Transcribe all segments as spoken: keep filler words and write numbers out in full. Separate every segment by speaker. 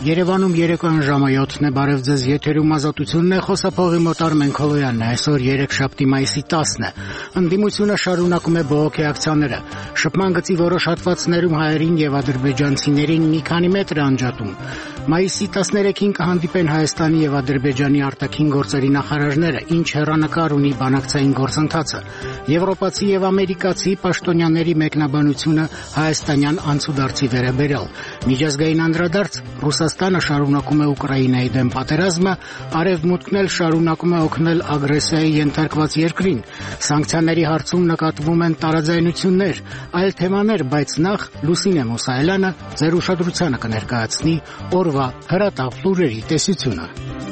Speaker 1: Երևանում երեկոյան ժամը յոթն է, բարև ձեզ, եթերում ազատությունն է, խոսափողի մոտ Արմեն Քոլոյանն է, այսօր երեքշաբթի մայիսի տասն է, ընդդիմությունը շարունակում է բողոքի ակցիաները, շփման գծի որոշ հատվածներում հայերին եւ ադրբեջանցիներին մի քանի մետր անջատում, մայիսի տասներեքին կհանդիպեն Հայաստանի եւ Ադրբեջանի արտաքին գործերի նախարարները, ինչ հեռանկար ունի բանակցային գործընթացը, եվրոպացի եւ ամերիկացի պաշտոնյաների մեկնաբանությունը հայաստանյան անցուդարձի վերաբերյալ, միջազգային անդրադարձ Ռուսաստանը շարունակում է Ուկրաինայի դեմ պատերազմը, Արևմուտքն էլ շարունակում է օգնել ագրեսիայի ենթարկված երկրին, սանկցիաների հարցում նկատվում են տարաձայնություններ, այլ թեմաներ, բայց նախ Լուսինե Մուսայելյանը ձեր ուշադրությանը կներկայացնի օրվա հրատապ լուրերի տեսությունը։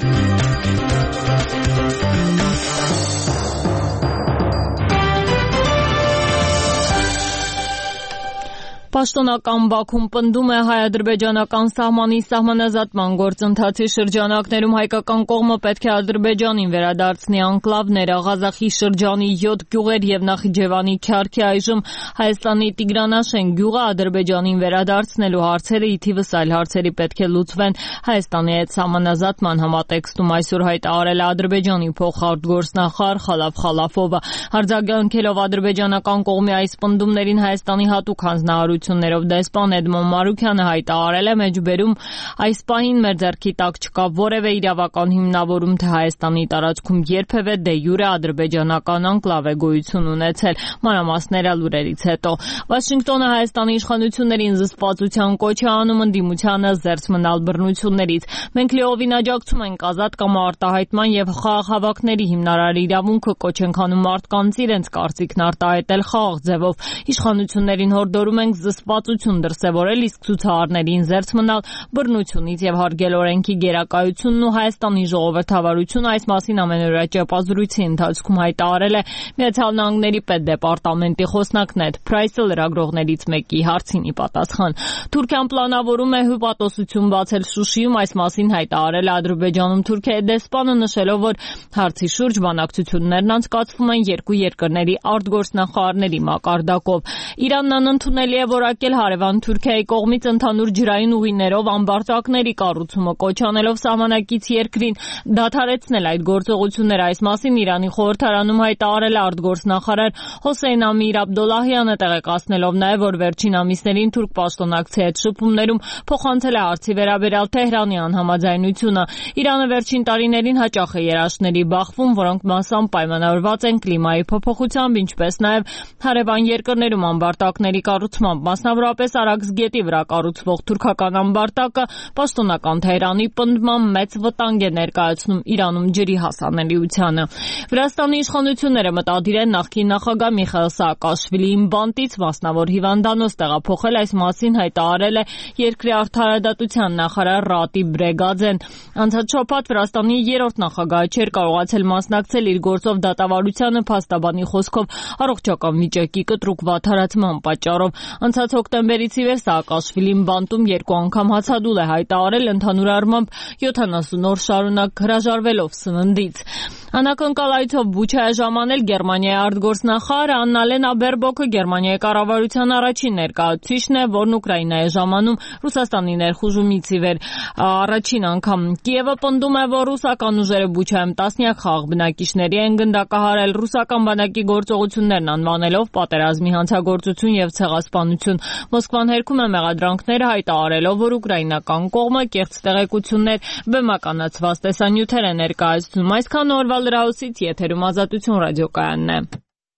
Speaker 2: Պաշտոնական Բաքուն պնդում է հայ-ադրբեջանական սահմանի սահմանազատման գործընթացի շրջանակներում հայկական կողմը պետք է Ադրբեջանին վերադարձնի անկլավները, Ղազախի շրջանի յոթ գյուղեր եւ Նախիջևանի Քյարքի այժմ Հայաստանի Տիգրանաշեն գյուղը Ադրբեջանին վերադարձնելու հարցերը ի թիվս այլ հարցերի պետք է լուծվեն Հայաստանի հետ սահմանազատման համատեքստում այսօր հայտարարել է Ադրբեջանի փոխարտգործնախարար Խալաֆ Խալաֆովը, արձագանքելով ադրբեջանական կողմի այս պնդումներին Հայաստանի հատուկ հանձնարարություններով դեսպան Էդմոն Մարուքյանը հայտարարել է մեջբերում այս պահին մեր ձեռքի տակ չկա որևէ իրավական հիմնավորում, թե Հայաստանի տարածքում երբևէ դե յուրե ադրբեջանական անկլավ է գոյություն ունեցել։ Մանրամասները լուրերից հետո Վաշինգտոնը Հայաստանի իշխանություններին զսպվածության կոչ է անում ընդդիմությանը զերծ մնալ բռնություններից։ Մենք լիովին աջակցում ենք ազատ կամ արտահայտման եւ խաղաղ հավաքների հիմնարար իրավունքը, կոչ ենք անում մարդկանց իրենց կարծիքն արտահայտել խաղաղ ձևով։ Իշխանություններին հորդորում ենք զսպվածություն դրսևորել, իսկ ցուցարարներին զերծ մնալ բռնությունից եւ հարգել օրենքի գերակայությունն ու Հայաստանի ժողովրդավարությունը այս մասին ամենօրյա ճեպազրույցի ընթացքում հայտարարել է Միացյալ Նահանգների պետդեպարտամենտի խոսնակ Նեդ Փրայսը լրագրողներից մեկի հարցին ի պատասխան։ Թուրքիան պլանավորում է հյուպատոսություն բացել Շուշիում, այս մասին հայտարարել է Ադրբեջանում Թուրքիայի դեսպանը, նշելով, որ հարցի շուրջ բանակցություններն անցկացվում են երկու երկրների արտգործնախարարների մակարդակով։ Իրանն անընդունելի է որակել հարևան Թուրքիայի կողմից ընդհանուր ջրային ուղիներով ամբարտակների կառուցումը, կոչ անելով սահմանակից երկրին դադարեցնել այդ գործողությունները։ Այս մասին Իրանի խորհրդարանում հայտարարել է արտգործնախարար Հոսեյն Ամիր Աբդոլլահյանը, տեղեկացնելով նաև, որ վերջին ամիսներին թուրք պաշտոնակցի հետ շփումներում փոխանցել է հարցի վերաբերյալ Թեհրանի անհամաձայնությունը։ Իրանը վերջին տարիներին հաճախ է երաշտների բախվում, որոնք մասամբ պայմանավորված են կլիմայի փոփոխությամբ, ինչպես նաև հարևան երկրներում ամբարտակների կառուցմամբ, մասնավորապես Արաքս գետի վրա կառուցվող թուրքական ամբարտակը պաշտոնական Թեհրանի պնդմամբ մեծ վտանգ է ներկայացնում Իրանում ջրի հասանելիությանը։ Վրաստանի իշխանությունները մտադիր են նախկին նախագահ Միխայիլ Սաակաշվիլիին բանտից մասնավոր հիվանդանոց տեղափոխել, այս մասին հայտարարել է երկրի արդարադատության նախարար Ռատիբ Բրեգաձեն։ Անցած շաբաթ Վրաստանի երրորդ նախագահը չէր կարողացել մասնակցել իր գործով դատավարությանը փաստաբանի խոսքով առողջական վիճակի կտրուկ վատթարացման պատճառով։ Անցած հոկտեմբերից ի վեր Սաակաշվիլին բանտում երկու անգամ հացադուլ է հայտարարել, ընդհանուր առմամբ յոթանասուն օր շարունակ հրաժարվելով սննդից։ Անակնկալայցով Բուչա է ժամանել Գերմանիայի արտգործնախարար Աննա Լենա Բերբոկը, Գերմանիայի կառավարության առաջին ներկայացուցիչն է, որն Ուկրաինա է ժամանում Ռուսաստանի ներխուժումից ի վեր առաջին անգամ։ Կիևը պնդում է, որ ռուսական ուժերը Բուչայում տասնյակ խաղաղ բնակիչների են գնդակահարել, ռուսական բանակի գործողություններն անվանելով պատերազմի հանցագործություն եւ ցեղասպանություն։ Մոսկվան հերքում է մեղադրանքները, հայտարարելով, որ ուկրաինական կողմը կեղծ տեղեկություններ, բեմականացված տեսանյութեր է ներկայացնում։ Այսքան օրվա լրահոսից եթերում Ազատություն ռադիոկայանն է։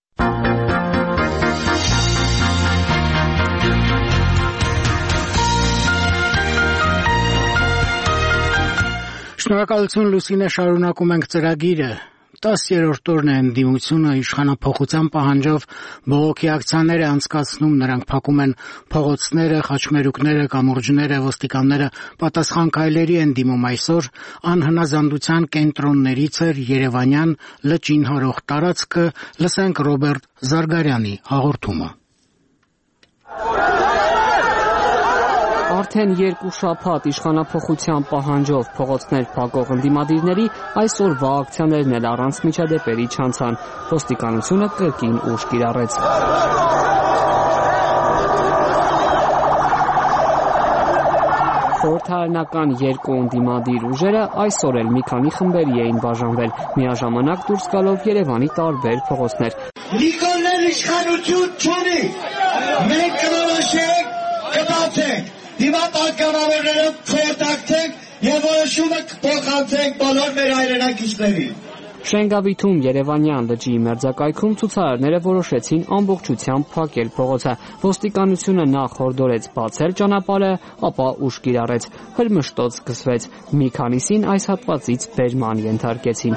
Speaker 1: Շնորհակալություն Լուսինե, շարունակում ենք ծրագիրը։ տասներորդ օրն է ընդդիմությունը իշխանափոխության պահանջով բողոքի ակցիաներ է անցկացնում, նրանք փակում են փողոցները, խաչմերուկները, կամուրջները, ոստիկանները պատասխան քայլերի են դիմում այսօր անհնազանդության կենտրոններից էր Երևանյան լճին հարող տարածքը, լսենք Ռոբերտ Զարգարյանի հաղորդումը։
Speaker 3: Արդեն երկու շաբաթ իշխանափոխության պահանջով փողոցներ փակող ընդդիմադիրների այսօրվա ակցիաներն էլ առանց միջադեպերի չանցան։ Ոստիկանությունը կրկին ուժ կիրառեց։ Խորհրդարանական երկու ընդդիմադիր ուժերը այսօր էլ մի քանի խմբերի էին բաժանվել, միաժամանակ դուրս գալով Երևանի տարբեր փողոցներ։
Speaker 4: Նիկոլն իշխանություն չունի, մենք կորոշենք, կբացենք, դիմա պատգամավորները կխորհրդակցենք եւ որոշումը կփոխանցենք բոլոր մեր հայրենակիցներին։
Speaker 3: Շենգավիթում Երևանյան լճի մերձակայքում ցուցարարները որոշեցին ամբողջությամբ փակել փողոցը։ Ոստիկանությունը նախ հորդորեց բացել ճանապարհը, ապա ուժ կիրառեց։ Հրմշտոց սկսվեց։ Մի քանիսին այս հատվածից բերման ենթարկեցին։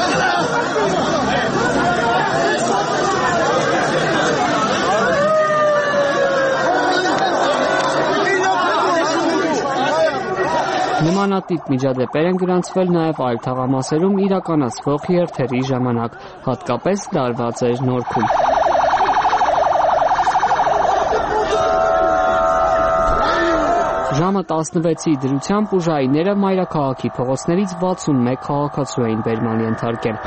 Speaker 3: Նմանատիպ միջադեպեր են գրանցվել նաև այլ թաղամասերում իրականացվող երթերի ժամանակ, հատկապես լարված էր Նորքում։ Ժամը տասնվեցի դրությամբ ուժայինները մայրաքաղաքի փողոցներից վաթսունմեկ քաղաքացու էին բերման ենթարկել։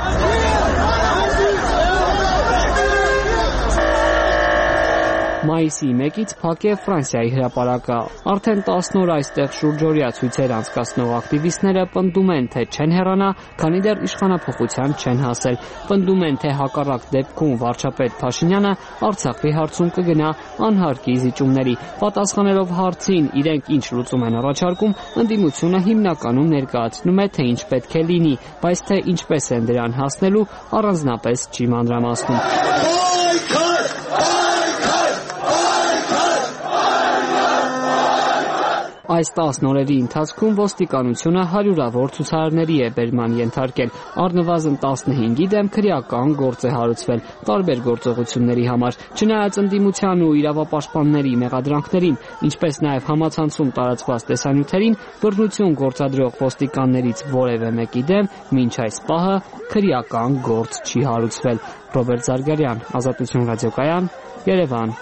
Speaker 3: Մայիսի մեկից փակ է Ֆրանսիայի հրապարակը։ Արդեն տասն օր այստեղ շուրջօրյա ցույցեր անցկացնող ակտիվիստները պնդում են, թե չեն հեռանա, քանի դեռ իշխանափոխության չեն հասել։ Պնդում են, թե հակառակ դեպքում վարչապետ Փաշինյանը Արցախի հարցում կգնա անհարկի զիջումների։ Պատասխանելով հարցին, իրենք ինչ լուծում են առաջարկում, ընդդիմությունը հիմնականում ներկայացնում է, թե ինչ պետք է լինի, բայց թե ինչպես են դրան հասնելու, առանձնապես չի մանրամասնում։ Այս տասն օրերի ընթացքում ոստիկանությունը հարյուրավոր ցուցարարների է բերման ենթարկել։ Առնվազն տասնհինգի դեմ քրեական գործ է հարուցվել տարբեր գործողությունների համար։ Չնայած ընդդիմության ու իրավապաշտպանների մեղադրանքներին, ինչպես նաև համացանցում տարածված տեսանյութերին, բռնություն գործադրող ոստիկաններից որևէ մեկի դեմ մինչ այս պահը քրեական գործ չի հարուցվել։ Ռոբերտ Զարգարյան, Ազատություն ռադիոկայան, Երևան։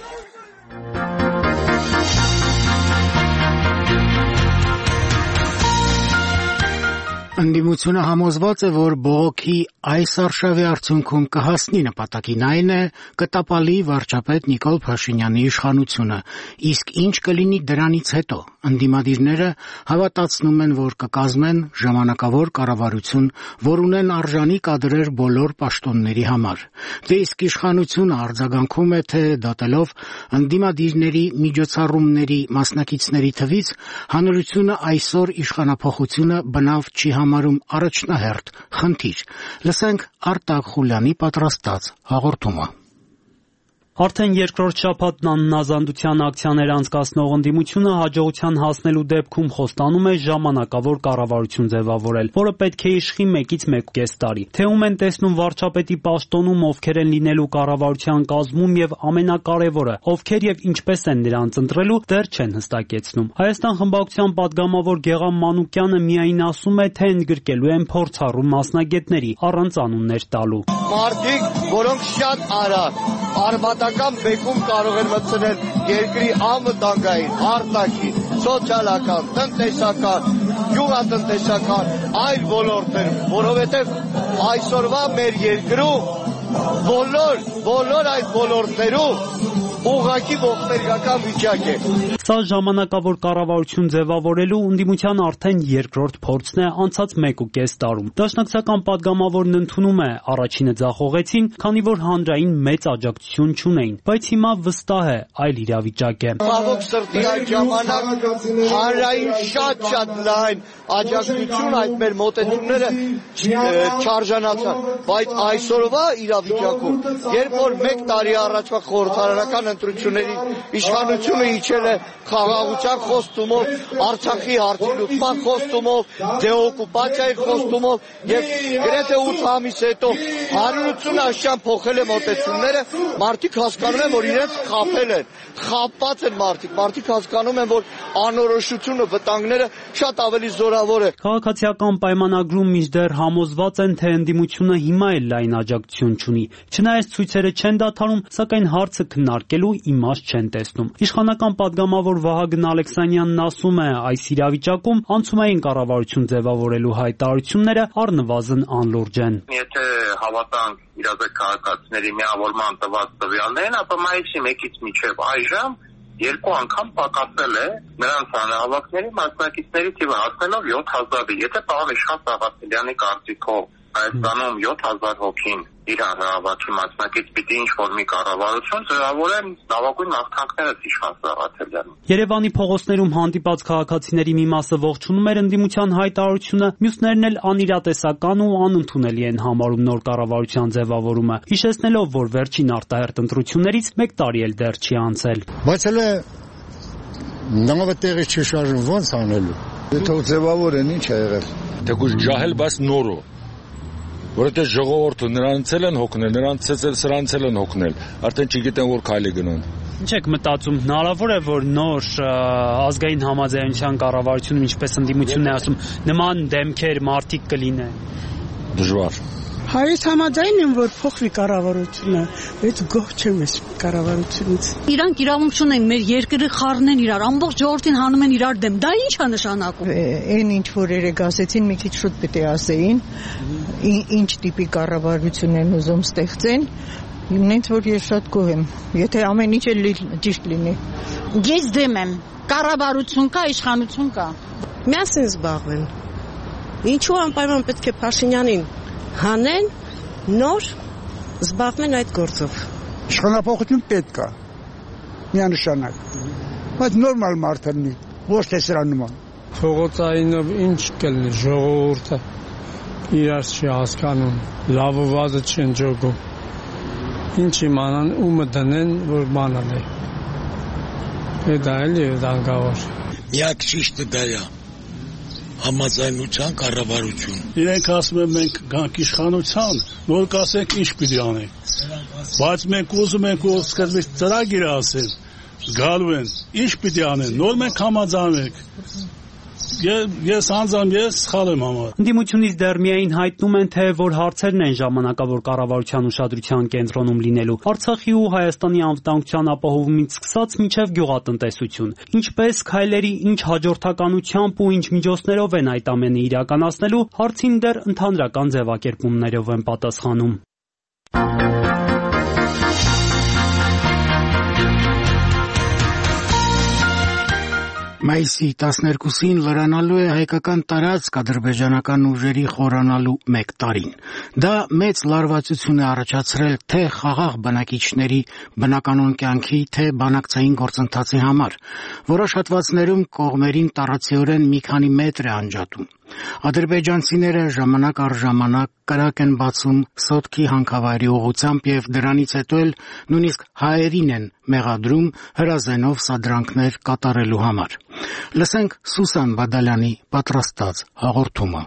Speaker 1: Ընդդիմությունը համոզված է, որ բողոքի այս արշավի արդյունքում կհասնի նպատակին, այն է կտապալի վարչապետ Նիկոլ Փաշինյանի իշխանությունը, իսկ ինչ կլինի դրանից հետո։ Ընդդիմադիրները հավատացնում են, որ կկազմեն ժամանակավոր կառավարություն, որ ունեն արժանի կադրեր բոլոր պաշտոնների համար։ Դե իսկ իշխանությունը արձագանքում է, թե դատելով ընդդիմադիրների միջոցառումների մասնակիցների թվից հանրությունը այսօր իշխանափոխությունը բնավ չի համարում առաջնահերթ խնդիր։ Լսենք Արտակ Խուլյանի պատրաստած հաղորդումը։
Speaker 5: Արդեն երկրորդ շաբաթն անհնազանդության ակցիաներ անցկացնող ընդդիմությունը հաջողության հասնելու դեպքում խոստանում է ժամանակավոր կառավարություն ձևավորել, որը պետք է իշխի մեկից մեկուկես տարի։ Թե ում են տեսնում վարչապետի պաշտոնում, ովքեր են լինելու կառավարության կազմում եւ ամենակարևորը, ովքեր եւ ինչպես են նրանց ընտրելու, դեռ չեն հստակեցնում։ Հայաստան խմբակցության падգամավոր Գեղամ Մանուկյանը միայն ասում է, թե ընդգրկելու են փորձառու մասնագետների, առանց անուններ տալու։
Speaker 4: Մարդիկ, որոնք շատ արագ արմատական բեկում կարող են մտցնել երկրի անվտանգային, արտաքին, սոցիալական, տնտեսական, գյուղատնտեսական, այլ ոլորտներ, որովհետև այսօրվա մեր երկրում բոլոր, բոլոր այդ ոլորտներում ուղղակի ողբերգական վիճակ է։
Speaker 5: Սա ժամանակավոր կառավարություն ձևավորելու ընդդիմության արդեն երկրորդ փորձն է անցած մեկուկես տարում։ Դաշնակցական падգամավորն ընդունում է առաջինը ձախողեցին, քանի որ հանրային մեծ աջակցություն չունեին, բայց հիմա վստահ է այլ իրավիճակ է։
Speaker 4: Ցավոք սրտի այդ ժամանակ հանրային շատ-շատ լայն աջակցություն այդ մեր մոտեցումները չարժանացան, բայց այսօրվա իրավիճակում, երբ որ մեկ տարի առաջվա խորհրդարանական ընտրությունների իշխանությունը իջել է խաղաղության խոստումով, Արցախի հարցի լուծման խոստումով, դեօկուպացիայի խոստումով եւ գրեթե ութ ամիս հետո հանրությունը աշճան փոխել է մոտեցումները, մարդիկ հասկանում են, որ իրենց խաբել են, խաբված են մարդիկ, մարդիկ հասկանում են, որ անորոշությունը, վտանգները շատ ավելի զորավոր է։
Speaker 5: Քաղաքացիական պայմանագրում մինչդեռ համոզված են, թե ընդդիմությունը հիմա էլ լայն աջակցություն չունի։ Չնայած ցույցերը չեն դադարում, սակայն հարցը քննարկելու իմաստ չեն տեսնում։ Իշխանական падգամավոր Վահագն Ալեքսանյանն ասում է, այս իրավիճակում անցումային կառավարություն ձևավորելու հայտարարությունները առնվազն անլուրջ են։
Speaker 6: Եթե հավատանք իրազեկ քաղաքացիների միավորման տված տվյալներին, ապա մայիսի մեկից մինչև այժմ երկու անգամ պակասել է նրանց հանրահավաքների մասնակիցների թիվը, հասնելով յոթ հազարի։ Եթե պարոն Իշխան Սաղաթելյանի կարծիքով Հայաստանում յոթ հազար հոգին իր հանրահավաքի մասնակից պիտի ինչ-որ մի կառավարություն ձևավորեն, լավագույն հաղթանքներս Իշխան Սաղաթելյանին։
Speaker 5: Երևանի փողոցներում հանդիպած քաղաքացիների մի մասը ողջունում էր ընդդիմության հայտարարությունը, մյուսներն էլ անիրատեսական ու անընդունելի են համարում նոր կառավարության ձևավորումը, հիշեցնելով, որ վերջին արտահերթ ընտրություններից մեկ տարի էլ դեռ չի անցել։
Speaker 7: Բայց հələ նավը տեղի չի շարժվում, ո՞նց անելու։ Եթե ձևավորեն, ինչ է եղել։
Speaker 8: Թեկուզ ջահել, բայց նորո։ Որովհետեւ ժողովուրդը նրանց էլ են հոգնել, նրանց էլ սրանց էլ են հոգնել, արդեն չգիտեն որ քայլի գնան։
Speaker 5: Ինչ եք մտածում, հնարավոր է որ նոր ազգային համաձայնության կառավարությունում, ինչպես ընդդիմությունն է ասում, նման դեմքեր մարտիկ կլինեն։
Speaker 8: Դժվար։
Speaker 9: Հայոց համաձայն են, որ փոխվի կառավարությունը, բայց գոհ չեմ ես կառավարությունից։
Speaker 10: Իրանք իրավունք չունեն մեր երկրի խառնեն իրար, ամբողջ ժողովրդին հանում են իրար դեմ։ Դա ի՞նչ է նշանակում։
Speaker 9: Այն ինչ որ երեք ասեցին, մի քիչ շուտ պետք է ասեին, ինչ տիպի կառավարություն են ուզում ստեղծեն։ Ինձ որ ես շատ գոհ եմ, եթե ամեն ինչ էլ ճիշտ լինի։
Speaker 10: Ես դեմ եմ։ Կառավարություն կա, իշխանություն կա։
Speaker 11: Միասին զբաղվեն։ Ինչու անպայման պետք է Փաշինյանին հանեն, նոր զբաղվեն այդ գործով։
Speaker 7: Իշխանապողություն պետք է, միանշանակ, բայց նորմալ մարդ լինի, ոչ թե սրա նման։
Speaker 12: Փողոցայինով ինչ կլինի, ժողովուրդը իրար չի հասկանում, լավը վազը չեն ջոգում, ինչ իմանան, ումը դնեն, որ բանալ է, դա էլ է դանգավոր։
Speaker 13: Միակ ճիշտը դա է։ Համաձայնության կառավարություն։
Speaker 14: Իրենք ասում են մենք գանք իշխանության, նոր կասենք ինչ պիտի անենք։ Բայց մենք ուզում ենք որ սկզբից ծրագիր ասեն, գալու են, ինչ պիտի անեն, նոր մենք համաձայնենք։ Ես անձամբ ես սխալ եմ համարում։
Speaker 5: Ընդդիմությունից դեռ միայն հայտնում են, թե որ հարցերն են ժամանակավոր կառավարության ուշադրության կենտրոնում լինելու։ Արցախի ու Հայաստանի անվտանգության ապահովումից սկսած մինչև գյուղատնտեսություն։ Ինչպես քայլերի ինչ հաջորդականությամբ ու ինչ միջոցներով են այդ ամենը իրականացնելու, հարցին դեռ ընդհանրական ձևակերպումներով են պատասխանում։
Speaker 1: Մայիսի տասներկուսին լրանալու է հայկական տարածք ադրբեջանական ուժերի խորանալու մեկ տարին։ Դա մեծ լարվածություն է առաջացրել թե խաղաղ բնակիչների բնականոն կյանքի, թե բանակցային գործընթացի համար։ Որոշ հատվածներում կողմերին տառացիորեն մի քանի մետր է անջատում։ Ադրբեջանցիները ժամանակ առ ժամանակ կրակ են բացում Սոտքի հանքավայրի ուղղությամբ եւ դրանից հետո էլ նույնիսկ հայերին են մեղադրում հրազենով սադրանքներ կատարելու համար։ Լսենք Սուսան Բադալյանի պատրաստած հաղորդումը։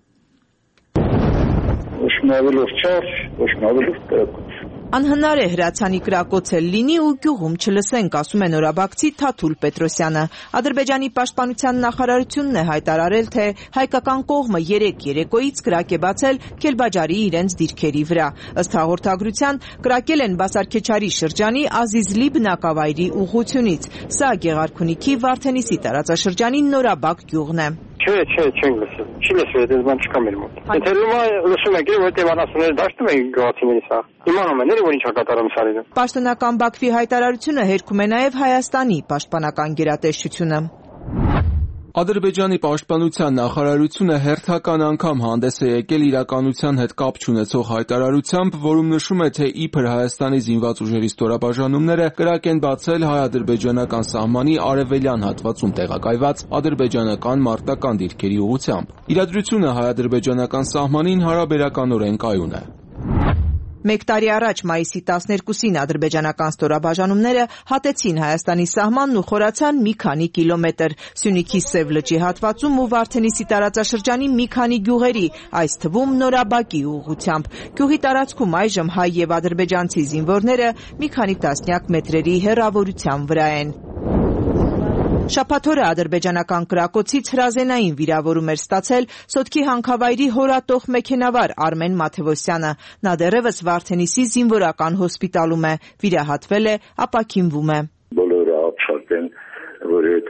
Speaker 15: Անհնար է հրացանի կրակոցել լինի ու գյուղում չլսենք, ասում է նորաբակցի Թաթուլ Պետրոսյանը։ Ադրբեջանի պաշտպանության նախարարությունն է հայտարարել, թե հայկական կողմը երեք երեկոյից կրակ է բացել Քելբաջարի իրենց դիրքերի վրա։ Ըստ հաղորդագրության կրակել են Բասարքեչարի շրջանի Ազիզլի բնակավայրի ուղղությունից։ Սա Գեղարքունիքի Վարդենիսի տարածաշրջանի Նորաբակ գյուղն է։
Speaker 16: Չէ, չէ, չենք լսել։ Չի լսվել, դες բան չկա մեր մոտ։ Եթե լսում եք, որտեղ անասունները դաշտում են գյուղացիների սա։ Իմանում են, որ ինչ է կատարում սարերը։
Speaker 15: Պաշտոնական Բաքվի հայտարարությունը հերքում է նաև Հայաստանի պաշտպանական գերատեսչությունը։
Speaker 17: Ադրբեջանի պաշտպանության նախարարությունը հերթական անգամ հանդես է եկել իրականության հետ կապ չունեցող հայտարարությամբ, որում նշում է, թե իբր Հայաստանի զինված ուժերի ստորաբաժանումները կրակ են բացել հայ-ադրբեջանական սահմանի արևելյան հատվածում տեղակայված ադրբեջանական մարտական դիրքերի ուղղությամբ։ Իրադրությունը հայ-ադրբեջանական սահմանին հարաբերականորեն կայուն է։
Speaker 15: Մեկ տարի առաջ մայիսի տասներկուսին ադրբեջանական ստորաբաժանումները հատեցին Հայաստանի սահմանն ու խորացան մի քանի կիլոմետր։ Սյունիքի Սև լճի հատվածում ու Վարդենիսի տարածաշրջանի մի քանի գյուղերի, այս թվում Նորաբակի ուղղությամբ։ Գյուղի տարածքում այժմ հայ եւ ադրբեջանցի զինվորները մի քանի տասնյակ մետրերի հեռավորության վրա են։ Շաբաթ օրը ադրբեջանական կրակոցից հրազենային վիրավորում էր ստացել Սոտքի հանքավայրի հորատող մեքենավար Արմեն Մաթևոսյանը։ Նա դեռևս Վարդենիսի զինվորական հոսպիտալում է, վիրահատվել է, ապաքինվում է։
Speaker 18: Բոլորը ապշած են, որովհետև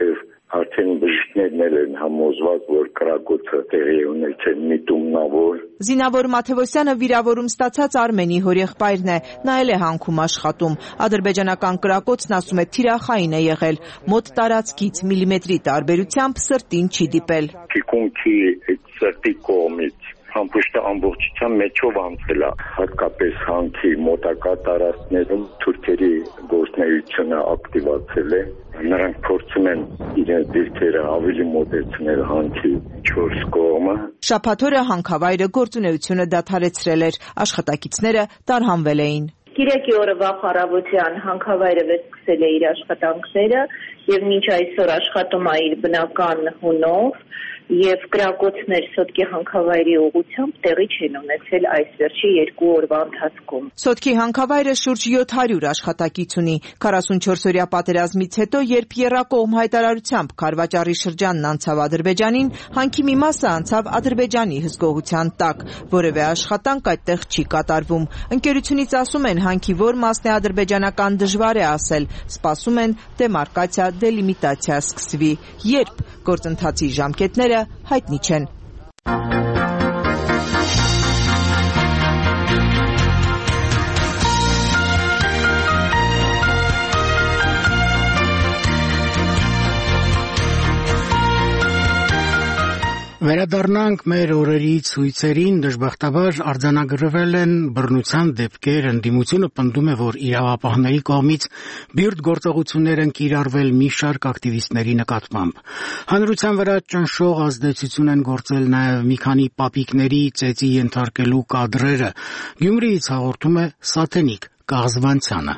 Speaker 18: Արդեն բժիշկներն են համոզված, որ կրակոցը տեղի ունեցել միտումնավոր։
Speaker 15: Զինավոր Մաթևոսյանը վիրավորում ստացած Արմենի հորեղբայրն է, նա էլ է հանքում աշխատում։ Ադրբեջանական կրակոցն, ասում է, թիրախային է եղել, մոտ տարածքից միլիմետրի տարբերությամբ սրտին չի դիպել։
Speaker 18: Թիկունքի սրտի կողմից ամբողջ ամբողջության մեջով անցել է, հատկապես հանքի մոտակա տարածքներում թուրքերի գործունեությունը ակտիվացել է։ Նրանք փորձում են իրենց դիրքերը ավելի մոտեցնել հանքի չորս կողմը։
Speaker 15: Շաբաթ օրը հանքավայրը գործունեությունը դադարեցրել էր, աշխատակիցները տարհանվել էին։
Speaker 19: Կիրակի օրը վաղ առավոտյան հանքավայրը վերսկսել է իր աշխատանքները եւ մինչ այսօր աշխատում է իր բնական հունով եւ կրակոցներ Սոտկի հանքավայրի ուղղությամբ տեղի չեն ունեցել այս վերջի երկու օրվա ընթացքում։
Speaker 15: Սոտկի հանքավայրը շուրջ յոթ հարյուր աշխատակից ունի։ քառասունչորս օրյա պատերազմից հետո, երբ եռակողմ հայտարարությամբ Քարվաճառի շրջանն անցավ Ադրբեջանին, հանքի մի մասը անցավ Ադրբեջանի հսկողության տակ։ Որևէ աշխատանք այդտեղ չի կատարվում։ Ընկերությունից ասում են, հանքի որ մասն է ադրբեջանական դժվար է ասել, սպասում են դեմարկացիա, դելիմիտացիա սկսվի։ Երբ գործընթացի ժամկետները հայտնի չեն։
Speaker 1: Վերադառնանք մեր օրերի ցույցերին, դժբախտաբար արձանագրվել են բռնության դեպքեր, ընդդիմությունը պնդում է, որ իրավապահների կողմից բիրտ գործողություններ են կիրառվել մի շարք ակտիվիստների նկատմամբ։ Հանրության վրա ճնշող ազդեցություն են գործել նաև մի քանի պապիկների ծեծի ենթարկելու կադրերը։ Գյումրիից հաղորդում է Սաթենիկ Կաղզվանցյանը։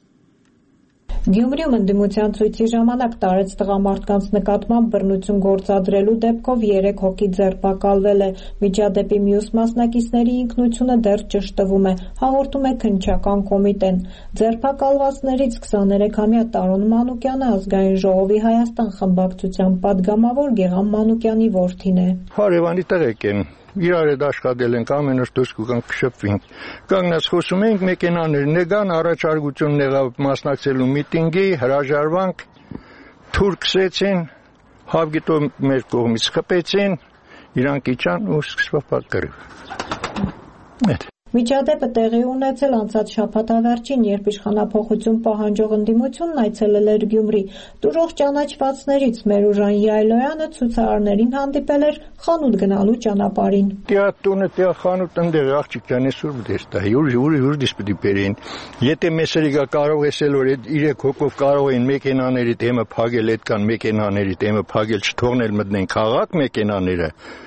Speaker 20: Գյումրիում ընդդիմության ցույցի ժամանակ տարեց տղամարդկանց նկատմամբ բռնություն գործադրելու դեպքով երեք հոգի ձերբակալվել է։ Միջադեպի մյուս մասնակիցների ինքնությունը դեռ ճշտվում է, հաղորդում է քննչական կոմիտեն։ Ձերբակալվածներից քսաներեքամյա Տարոն Մանուկյանը Ազգային ժողովի Հայաստան խմբակցության падգամավոր Գեգամ Մանուկյանի որդին է։
Speaker 21: Հարևանի տղեկ են։ Իրար հետ աշխատել ենք, ամեն օր դուրս կգանք կշփվենք։ Կանգնած խոսում ենք, մեքենաներ նեգան, առաջարկությունն եղավ մասնակցելու միտինգի, հրաժարվանք, թուրքսեցին, հավգիտո մեր կողմից խփեցին, իրանք իջան ու սկսվավ պատկերը։
Speaker 20: Միջադեպը տեղի ունեցել անցած շաբաթավերջին, երբ իշխանափոխություն պահանջող ընդդիմությունն այցելել էր Գյումրի։ Տուրող ճանաչվածներից Մերուժան Յայլոյանը ցուցարարներին հանդիպել էր խանութ գնալու ճանապարհին։
Speaker 21: Տիա տունը, տիա խանութ ընդեղ աղջիկ ջան, այսօր դες տա, յուր յուր յուր դες պիտի բերեն։ Եթե մեսերիգա կարող էսել որ երեք հոգով կարող են մեքենաների դեմը փագել, այդ կան մեքենաների դեմը փագել, չթողնել մտնեն քաղաք մեքենաները։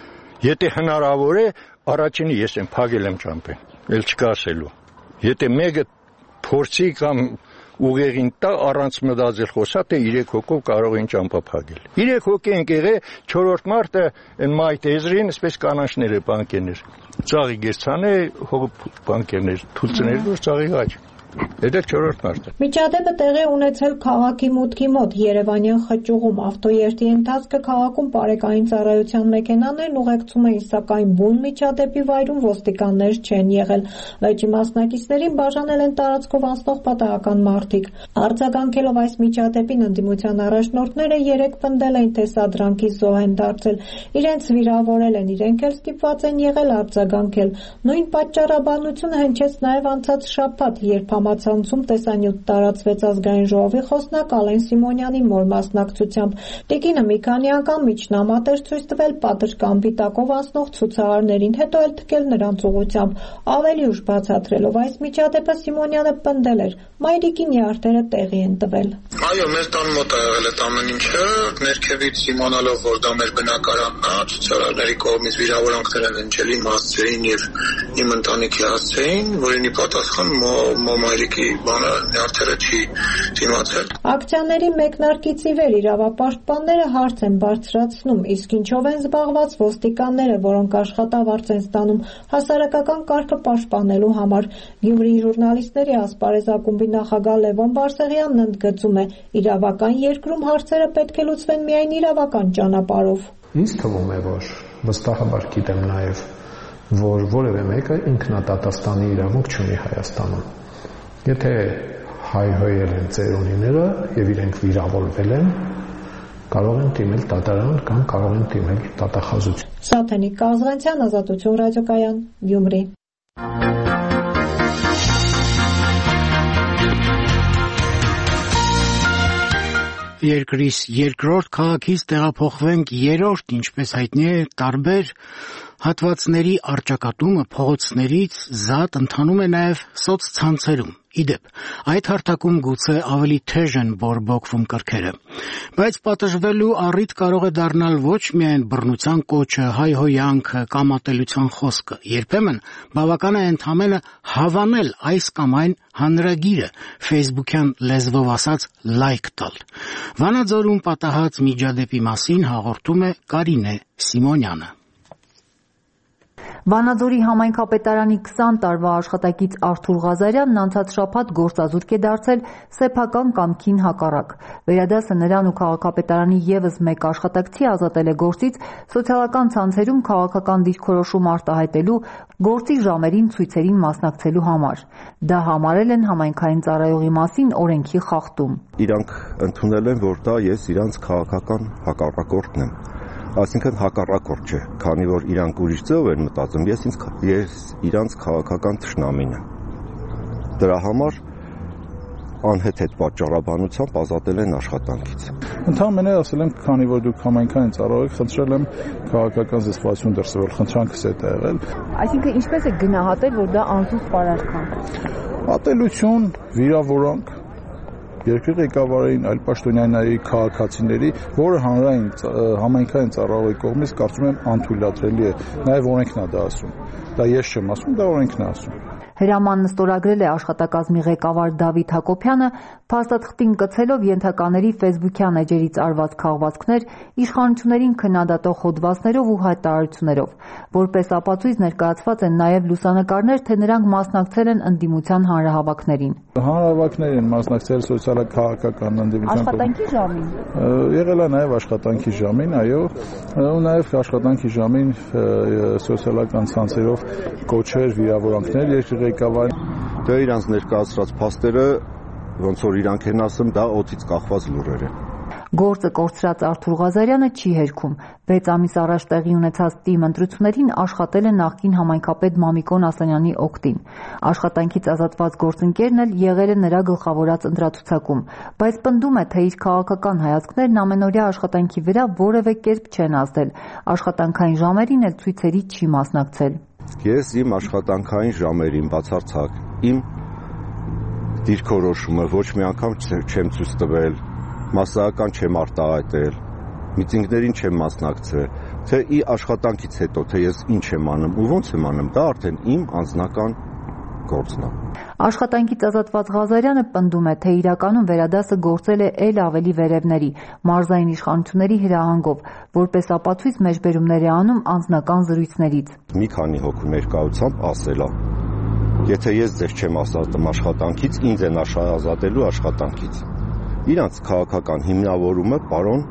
Speaker 21: Եթե հնարավոր է, առաջինը ես եմ փագել եմ ճամփեն։ Էլ չկա ասելու։ Եթե մեկը փորձի կամ ուղեղին տա առանց մտածել խոսա, թե երեք հոգով կարող են ճամփա փագել։ Երեք հոգի են եղել, չորրորդ մարտը այն մայթ եզրին, այսպես կանաչները բանկերներ։ Ծաղի գեցանը հոգ բանկերներ, թուլցներ դուրս ծաղի գաչ։ Դա չորրորդ մարտը։
Speaker 20: Միջադեպը տեղի ունեցել քաղաքի մուտքի մոտ Երևանյան խճուղում ավտոերթի ընթացքը քաղաքում պարեկային ծառայության մեքենաներն ուղեկցում էին, սակայն բուն միջադեպի վայրում ոստիկաններ չեն եղել։ Լճի մասնակիցներին բաժանել են տարածքով անցնող պատահական մարդիկ։ Արձագանքելով այս միջադեպին ընդդիմության առաջնորդները երեք պնդել են, թե սադրանքի զոհ են դարձել։ Իրենց վիրավորել են, իրենք էլ ստիպված են եղել արձագանքել։ Նույն պատճառաբանությունը հնչեց նաև անցած շաբաթ, երբ համացանցում տեսանյութ տարածվեց Ազգային ժողովի խոսնակ Ալեն Սիմոնյանի մոր մասնակցությամբ։ Տիկինը մի քանի անգամ միջնամատ էր ցույց տվել պատշգամբի տակով անցնող ցուցարարներին, հետո էլ թքել նրանց ուղղությամբ։ Ավելի ուշ բացատրելով այս միջադեպը Սիմոնյանը պնդել էր, մայրիկի նյարդերը տեղի են տվել։
Speaker 6: Այո, մեր տան մոտ է եղել այդ ամեն ինչը, ներքևից իմանալով, որ դա մեր բնակարանն է, ցուցարարների կողմից վիրավորանքներ են հնչել իմ հասցեին եւ իմ ընտանիքի հասցեին, որին ի պատասխան մայրիկի բանը նյարդերը չի դիմացել։
Speaker 20: Ակցիաների մեկնարկից ի վեր իրավապաշտպանները հարց են բարձրացնում, իսկ ինչով են զբաղված ոստիկանները, որոնք աշխատավարձ են ստանում հասարակական կարգը պաշտպանելու համար։ Գյումրիի ժուրնալիստների ասպարեզ ակումբի նախագահ Լևոն Բարսեղյանն ընդգծում է, իրավական երկրում հարցերը պետք է լուծվեն միայն իրավական ճանապարհով։
Speaker 22: Ինձ թվում է, որ վստահաբար գիտեմ նաև, որ որևէ մեկը ինքնադատաստանի իրավունք չունի Հայաստանում։ Եթե հայհոյել են ծերունիները եւ իրենք վիրավորվել են կարող են դիմել դատարան կամ կարող են դիմել դատախազություն։
Speaker 20: Սաթենիկ Կազղանցյան, Ազատություն ռադիոկայան, Գյումրի։
Speaker 1: Երկրիս երկրորդ քաղաքից տեղափոխվենք երրորդ, ինչպես հայտնի է, տարբեր հատվածների առճակատումը փողոցներից զատ ընթանում է նաև սոցցանցերում։ Իդեպ, այդ հարթակում գուցե ավելի թեժ են բորբոքվում կրքերը, բայց պատժվելու առիթ կարող է դառնալ ոչ միայն բռնության կոչը, հայհոյանքը, կամատելության խոսքը, երբեմն բավական է ընդամենը հավանել այս կամ այն հանրագիրը, ֆեյսբուքյան լեզվով ասած լայք տալ։ Վանաձորում պատահած միջադեպի մասին հաղորդում է Կարինե Սիմոնյանը։
Speaker 2: Վանաձորի համայնքապետարանի քսան տարվա աշխատակից Արթուր Ղազարյանն անցած շաբաթ գործազուրկ է դարձել սեփական կամքին հակառակ։ Վերադասը նրան ու քաղաքապետարանի ևս մեկ աշխատակցի ազատել է գործից սոցիալական ցանցերում քաղաքական դիրքորոշում արտահայտելու, գործի ժամերին ցույցերին մասնակցելու համար։ Դա համարել են համայնքային ծառայողի մասին օրենքի խախտում։
Speaker 3: Իրանք ընդունել են, որ դա ես իրանց քաղաքական հակառակորդն եմ։ Այսինքն հակառակորդ չէ, քանի որ իրանք ուրիշ ձև են մտածում, ես ինձ ես իրանց քաղաքական թշնամին եմ։ Դրա համար անհեթեթ պատճառաբանությամբ ազատել են աշխատանքից։
Speaker 23: Ընդհանրապես ասել եմ, քանի որ դուք համայնքային ծառայող եք, խնդրել եմ քաղաքական զսպվածություն դրսևորել, խնդրանքս է դա եղել։
Speaker 2: Այսինքն ինչպես է գնահատել, որ դա անզուգ պարարք է։
Speaker 23: Ատելություն, վիրավորանք երկրի ղեկավարին, այլ պաշտոնյաների, քաղաքացիների, որը հանրային համայնքային ծառայողի կողմից կարծում եմ անթույլատրելի է, նաև օրենքն է դա ասում։ Դա ես չեմ ասում, դա օրենքն է ասում։
Speaker 2: Հրամանն ստորագրել է աշխատակազմի ղեկավար Դավիթ Հակոբյանը, փաստաթղթին կցելով ենթակաների ֆեյսբուքյան էջերից արված քաղվածքներ, իշխանություններին քննադատող հոդվածներով ու հայտարարություններով։ Որպես ապացույց ներկայացված են նաև լուսանկարներ, թե նրանք մասնակցել են ընդդիմության հանրահավաքներին։
Speaker 23: Հանրահավաքներ են մասնակցել սոցիալ-քաղաքական ընդդիմության
Speaker 2: աշխատանքի ժամին։
Speaker 23: Եղել է նաև աշխատանքի ժամին, այո, ու նաև աշխատանքի ժամին սոցիալական ցանցերով կոչեր, վիրավորանքներ երկրի ղեկավարին։
Speaker 3: Դա իրանց ներկայացրած փաստերը, ոնց որ իրանք են ասում, դա օդից կախված լուրեր են։
Speaker 2: Գործը կորցրած Արթուր Ղազարյանը չի հերքում։ վեց ամիս առաջ տեղի ունեցած ՏԻՄ ընտրություններին աշխատել է նախկին համայնքապետ Մամիկոն Ասանյանի օգտին։ Աշխատանքից ազատված գործընկերն էլ եղել է նրա գլխավորած ընտրացուցակում, բայց պնդում է, թե իր քաղաքական հայացքներն ամենօրյա աշխատանքի վրա որևէ կերպ չեն ազդել։ Աշխատանքային ժամերին էլ ցույցերի չի մասնակցել։
Speaker 3: Ես իմ աշխատանքային ժամերին բացարձակ իմ դիրքորոշումը ոչ մի անգամ չեմ ցույց տվել, մասսայական չեմ արտահայտել, միտինգներին չեմ մասնակցել, թե ի աշխատանքից հետո թե ես ինչ եմ անում ու ոնց եմ անում, դա արդեն իմ անձնական գործն է։
Speaker 2: Աշխատանքից ազատված Ղազարյանը պնդում է, թե իրականում վերադասը գործել է ել ավելի վերևների, մարզային իշխանությունների հրահանգով, որպես ապացույց մեջբերումներ է անում անձնական զրույցներից։
Speaker 3: Մի քանի հոգու ներկայությամբ ասել է. եթե ես ձեզ չեմ ազատում աշխատանքից, ինձ են ազատելու աշխատանքից։ Իրանց քաղաքական հիմնավորումը պարոն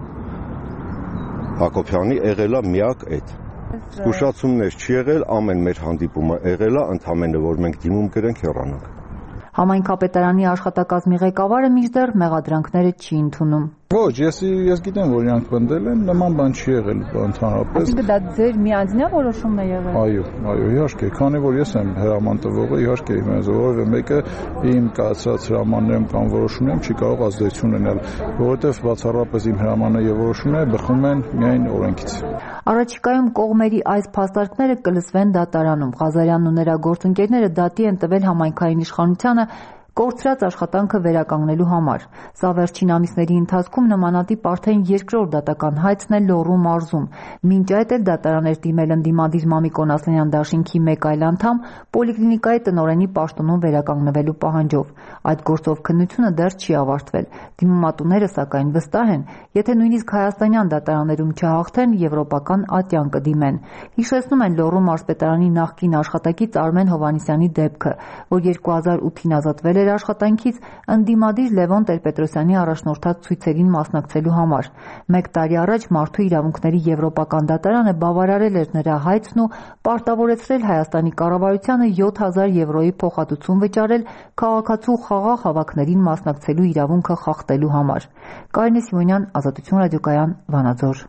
Speaker 3: Հակոբյանի եղել է միակ այդ։ Զգուշացումներ չի եղել, ամեն մեր հանդիպումը եղել է, ընդամենը որ մենք դիմում գրենք հեռանանք։
Speaker 2: Համայնքապետարանի աշխատակազմի ղեկավարը մինչդեռ մեղադրանքները չի ընդունում։
Speaker 23: Ոչ, ես ես գիտեմ, որ իրանք պնդել են, նման բան չի եղել ընդհանրապես։
Speaker 2: Այսինքն դա ձեր միանձնյա որոշումն է եղել։
Speaker 23: Այո, այո, իհարկե, քանի որ ես եմ հրաման տվողը, իհարկե, որևէ մեկը իմ կայացրած հրամաններում կամ որոշումներում չի կարող ազդեցություն ունենալ, որովհետև բացառապես իմ հրամանը եւ որոշումները բխում են միայն օրենքից։
Speaker 2: Առաջիկայում կողմերի այս փաստարկները կլսվեն դատարանում։ Ղազարյանն ու նրա գործընկերները դատի են տվել համայնքային իշխանությանը կորցրած աշխատանքը վերականգնելու համար։ Սա վերջին ամիսների ընթացքում նմանատիպ արդեն երկրորդ դատական հայցն է Լոռու մարզում։ Մինչ այդ էլ դատարան էր դիմել ընդդիմադիր Մամիկոն Ասանյան դաշինքի մեկ այլ անդամ պոլիկլինիկայի տնօրենի պաշտոնում վերականգնվելու պահանջով։ Այդ գործով քննությունը դեռ չի ավարտվել։ Դիմումատուները սակայն վստահ են, եթե նույնիսկ հայաստանյան դատարաններում չհաղթեն, եվրոպական ատյան կդիմեն։ Հիշեցնում են Լոռու մարզպետարանի նախկին աշխատակից Արմեն Հովհաննիսյանի դեպքը, որ երկու հազար ութին ազատվել աշխատանքից ընդդիմադիր Լևոն Տեր-Պետրոսյանի առաջնորդած ցույցերին մասնակցելու համար։ Մեկ տարի առաջ Մարդու իրավունքների եվրոպական դատարանը բավարարել էր նրա հայցն ու պարտավորեցրել Հայաստանի կառավարությանը յոթ հազար եվրոյի փոխհատուցում վճարել քաղաքացու խաղաղ հավաքներին մասնակցելու իրավունքը խախտելու համար։ Կարինե Սիմոնյան, Ազատություն ռադիոկայան, Վանաձոր։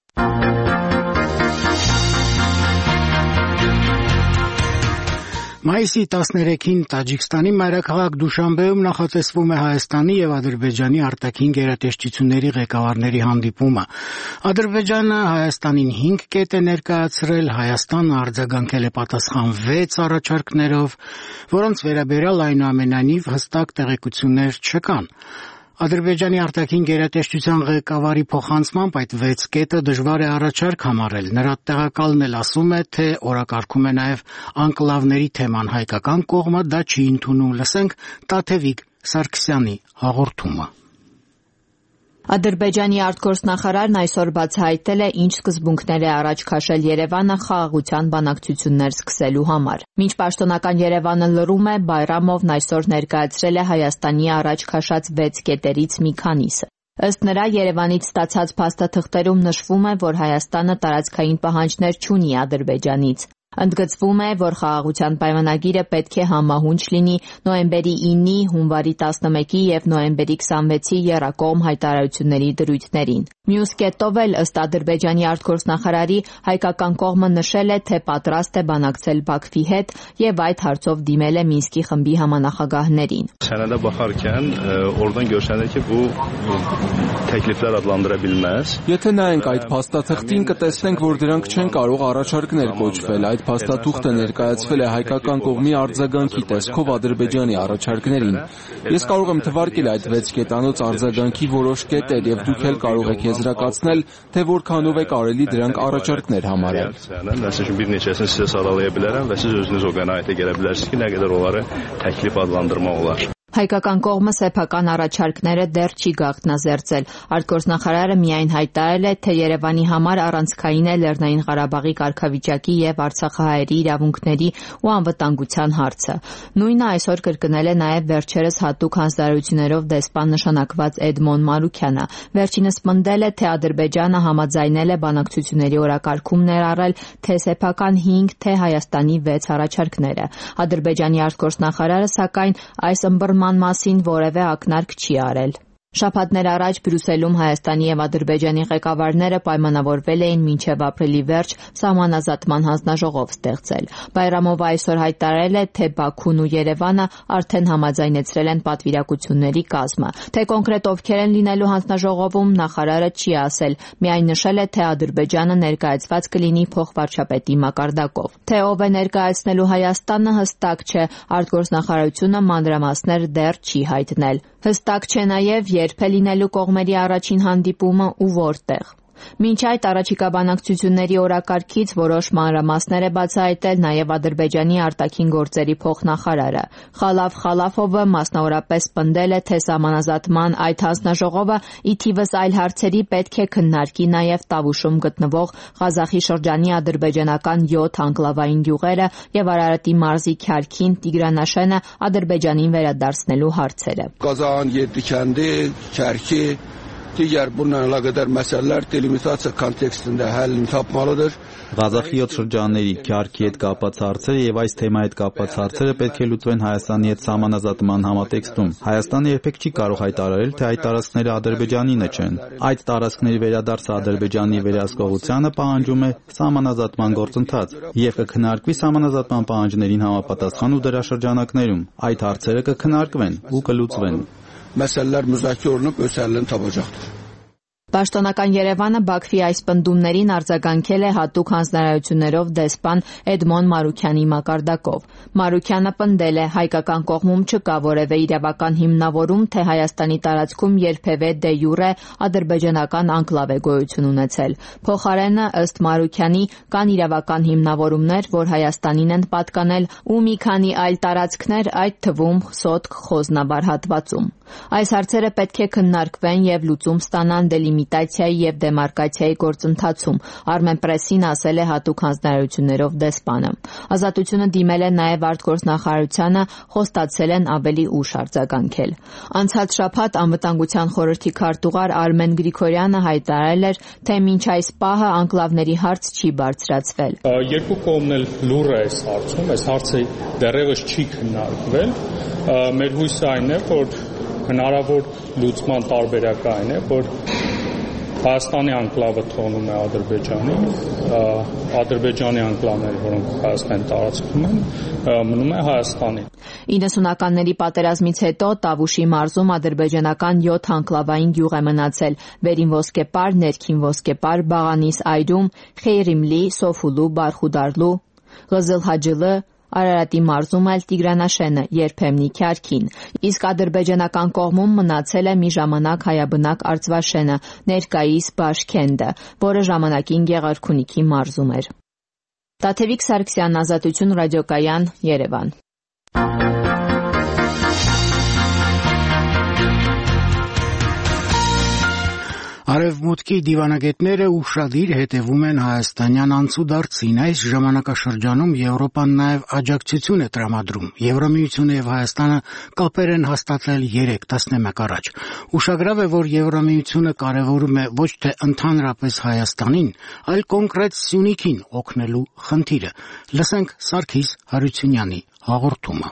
Speaker 1: Մայիսի տասներեքին Տաջիկստանի մայրաքաղաք Դուշանբեում նախատեսվում է Հայաստանի եւ Ադրբեջանի արտաքին գերատեսչությունների ղեկավարների հանդիպումը։ Ադրբեջանը Հայաստանին հինգ կետ է ներկայացրել, Հայաստանը արձագանքել է պատասխան վեց առաջարկներով, որոնց վերաբերյալ այնուամենայնիվ հստակ տեղեկություններ չկան։ Ադրբեջանի արտաքին գերատեսչության ղեկավարի փոխանցմամբ այդ վեց կետը դժվար է առաջարկ համարել։ Նրա տեղակալն էլ ասում է, թե օրակարգում է նաև անկլավների թեման, հայկական կողմը դա չի ընդունում։ Լսենք Տաթևիկ Սարգսյանի հաղորդումը։
Speaker 4: Ադրբեջանի արտգործնախարարն այսօր բացահայտել է, ինչ սկզբունքներ է առաջ քաշել Երևանը խաղաղության բանակցություններ սկսելու համար։ Մինչ պաշտոնական Երևանը լռում է, Բայրամովն այսօր ներկայացրել է Հայաստանի առաջ քաշած վեց կետերից մի քանիսը։ Ըստ նրա, Երևանից ստացած փաստաթղթերում նշվում է, որ Հայաստանը տարածքային պահանջներ չունի Ադրբեջանից։ Ընդգծվում է, որ խաղաղության պայմանագիրը պետք է համահունչ լինի նոյեմբերի ինի, հունվարի տասնմեկի եւ նոյեմբերի քսանվեցի եռակողմ հայտարարությունների դրույթներին։ Մյուս կետով էլ, ըստ Ադրբեջանի արտգործնախարարի, հայկական կողմը նշել է, թե պատրաստ է բանակցել Բաքվի հետ եւ այդ հարցով դիմել է Մինսկի խմբի համանախագահներին։
Speaker 8: Sənədə baxarkən oradan görsənir ki, bu təkliflər adlandıra bilməz.
Speaker 17: Եթե նայենք այդ փաստաթղթին, կտեսնենք, որ դրանք չեն կարող առաջարկներ կոչվել։ Այդ փաստաթուղթը ներկայացվել է հայկական կողմի արձագանքի տեսքով Ադրբեջանի առաջարկներին։ Ես կարող եմ թվարկել այդ վեց կետանոց արձագանքի որոշ կետեր եւ դուք էլ կարող եք եզրակացնել, թե որքանով է կարելի դրանք առաջարկներ համարել։
Speaker 8: Məsələn, bir neçəsini sizə saralaya bilərəm və siz özünüz o qənaətə gələ bilərsiniz ki, nə qədər onları təklif adlandırmaq olar։
Speaker 4: Հայկական կողմը սեփական առաջարկները դեռ չի գաղտնազերծել։ Արտգործնախարարը միայն հայտարարել է, թե Երևանի համար առանցքային է Լեռնային Ղարաբաղի կարգավիճակի եւ արցախահայերի իրավունքների ու անվտանգության հարցը։ Նույնը այսօր կրկնել է նաեւ վերջերս հատուկ հանձնարարություններով դեսպան նշանակված Էդմոն Մարուքյանը։ Վերջինս պնդել է, թե Ադրբեջանը համաձայնել է բանակցությունների օրակարգում ներառել թե սեփական հինգ, թե Հայաստանի վեց առաջարկները։ Ադրբեջանի արտգործնախարարը սակայն այս ըմբռնման մասին որևէ ակնարկ չի արել։ Շաբաթներ առաջ Բրյուսելում Հայաստանի եւ Ադրբեջանի ղեկավարները պայմանավորվել էին մինչեւ ապրիլի վերջ սահմանազատման հանձնաժողով ստեղծել։ Բայրամովը այսօր հայտարարել է, թե Բաքուն ու Երևանը արդեն համաձայնեցրել են պատվիրակությունների կազմը։ Թե կոնկրետ ովքեր են լինելու հանձնաժողովում, նախարարը չի ասել, միայն նշել է, թե Ադրբեջանը ներկայացված կլինի փոխվարչապետի մակարդակով։ Թե ով է ներկայացնելու Հայաստանը, հստակ չէ, արտգործնախարարությունը մանրամասներ դեռ չի հայտնել։ Հստակ չէ նաև երբ է լինելու կողմերի առաջին հանդիպումը ու որտեղ։ Մինչ այդ առաջիկա բանակցությունների օրակարգից որոշ մանրամասներ է բացահայտել նաև Ադրբեջանի արտաքին գործերի փոխնախարարը։ Խալաֆ Խալաֆովը մասնավորապես պնդել է, թե սահմանազատման այդ հանձնաժողովը ի թիվս այլ հարցերի պետք է քննարկի նաև Տավուշում գտնվող Ղազախի շրջանի ադրբեջանական յոթ անկլավային գյուղերը եւ Արարատի մարզի Քյարքին, Տիգրանաշենը Ադրբեջանին վերադարձնելու հարցերը։
Speaker 9: Qazağın Yedikəndi, Kərki digər bununla əlaqədar məsələlər delimitasiya kontekstində həllini tapmalıdır։
Speaker 24: Ղազախի յոթ շրջանների Քյարքի հետ կապված հարցերը եւ այս թեմայի հետ կապված հարցերը պետք է լուծվեն Հայաստանի հետ սահմանազատման համատեքստում։ Հայաստանը երբեք չի կարող հայտարարել, թե այդ տարածքները Ադրբեջանինը չեն։ Այդ տարածքների վերադարձը Ադրբեջանի վերահսկողությանը պահանջում է սահմանազատման գործընթաց եւ կքննարկվի սահմանազատման պահանջներին համապատասխան ու դրա շրջանակներում։ Այդ հարցերը կքննարկվեն ու կլուծվեն։
Speaker 9: Məsələlər müzakirə olunub öz həllini tapacaqdır։
Speaker 4: Պաշտոնական Երևանը Բաքվի այս պնդումներին արձագանքել է հատուկ հանձնարարություններով դեսպան Էդմոն Մարուքյանի մակարդակով։ Մարուքյանը պնդել է, հայկական կողմում չկա որևէ իրավական հիմնավորում, թե Հայաստանի տարածքում երբևէ դե յուրե ադրբեջանական անկլավ է գոյություն ունեցել։ Փոխարենը, ըստ Մարուքյանի, կան իրավական հիմնավորումներ, որ Հայաստանին են պատկանել ու մի քանի այլ տարածքներ, այդ թվում Սոտք Խոզնաբար հատվածում։ Այս հարցերը պետք է քննարկվեն եւ լուծում ստանան դելիմիտացիա դելիմիտացիայի եւ դեմարկացիայի գործընթացում, Armenpress-ին ասել է հատուկ հանձնարարություններով դեսպանը։ Ազատությունը դիմել է նաեւ արտգործնախարարությանը, խոստացել են ավելի ուշ արձագանքել։ Անցած շաբաթ Անվտանգության խորհրդի քարտուղար Արմեն Գրիգորյանը հայտարարել էր, թե մինչ այս պահը անկլավների հարց չի բարձրացվել։
Speaker 7: Երկու կողմն էլ լուռ է այս հարցում, այս հարցը դեռևս չի քննարկվել։ Մեր հույսը այն է, որ հնարավոր լուծման տարբերակը այն է, որ Հայաստանի անկլավը թողնում է Ադրբեջանին, Ադրբեջանի անկլավները, որոնք Հայաստանի տարածքում են, մնում է Հայաստանին։
Speaker 4: իննսունականների պատերազմից հետո Տավուշի մարզում ադրբեջանական յոթ անկլավային գյուղ է մնացել՝ Վերին Ոսկեպար, Ներքին Ոսկեպար, Բաղանիս Այրում, Խեյրիմլի, Սոֆուլու, Բարխուդարլու, Ղզıl Հաջılı, Արարատի մարզում էլ Տիգրանաշենը, երբեմնի Քյարքին, իսկ ադրբեջանական կողմում մնացել է մի ժամանակ հայաբնակ Արծվաշենը, ներկայիս Բաշքենդը, որը ժամանակին Գեղարքունիքի մարզում էր։ Տաթևիկ Սարգսյան, Ազատություն ռադիոկայան, Երևան։
Speaker 1: Արևմուտքի դիվանագետները ուշադիր հետևում են հայաստանյան անցուդարձին։ Այս ժամանակաշրջանում Եվրոպան նաև աջակցություն է տրամադրում։ Եվրամիությունը եւ Հայաստանը կապեր են հաստատել երեք տասնամյակ առաջ։ Ուշագրավ է, որ Եվրամիությունը կարևորում է ոչ թե ընդհանրապես Հայաստանին, այլ կոնկրետ Սյունիքին օգնելու խնդիրը։ Լսենք Սարգիս Հարությունյանի հաղորդումը։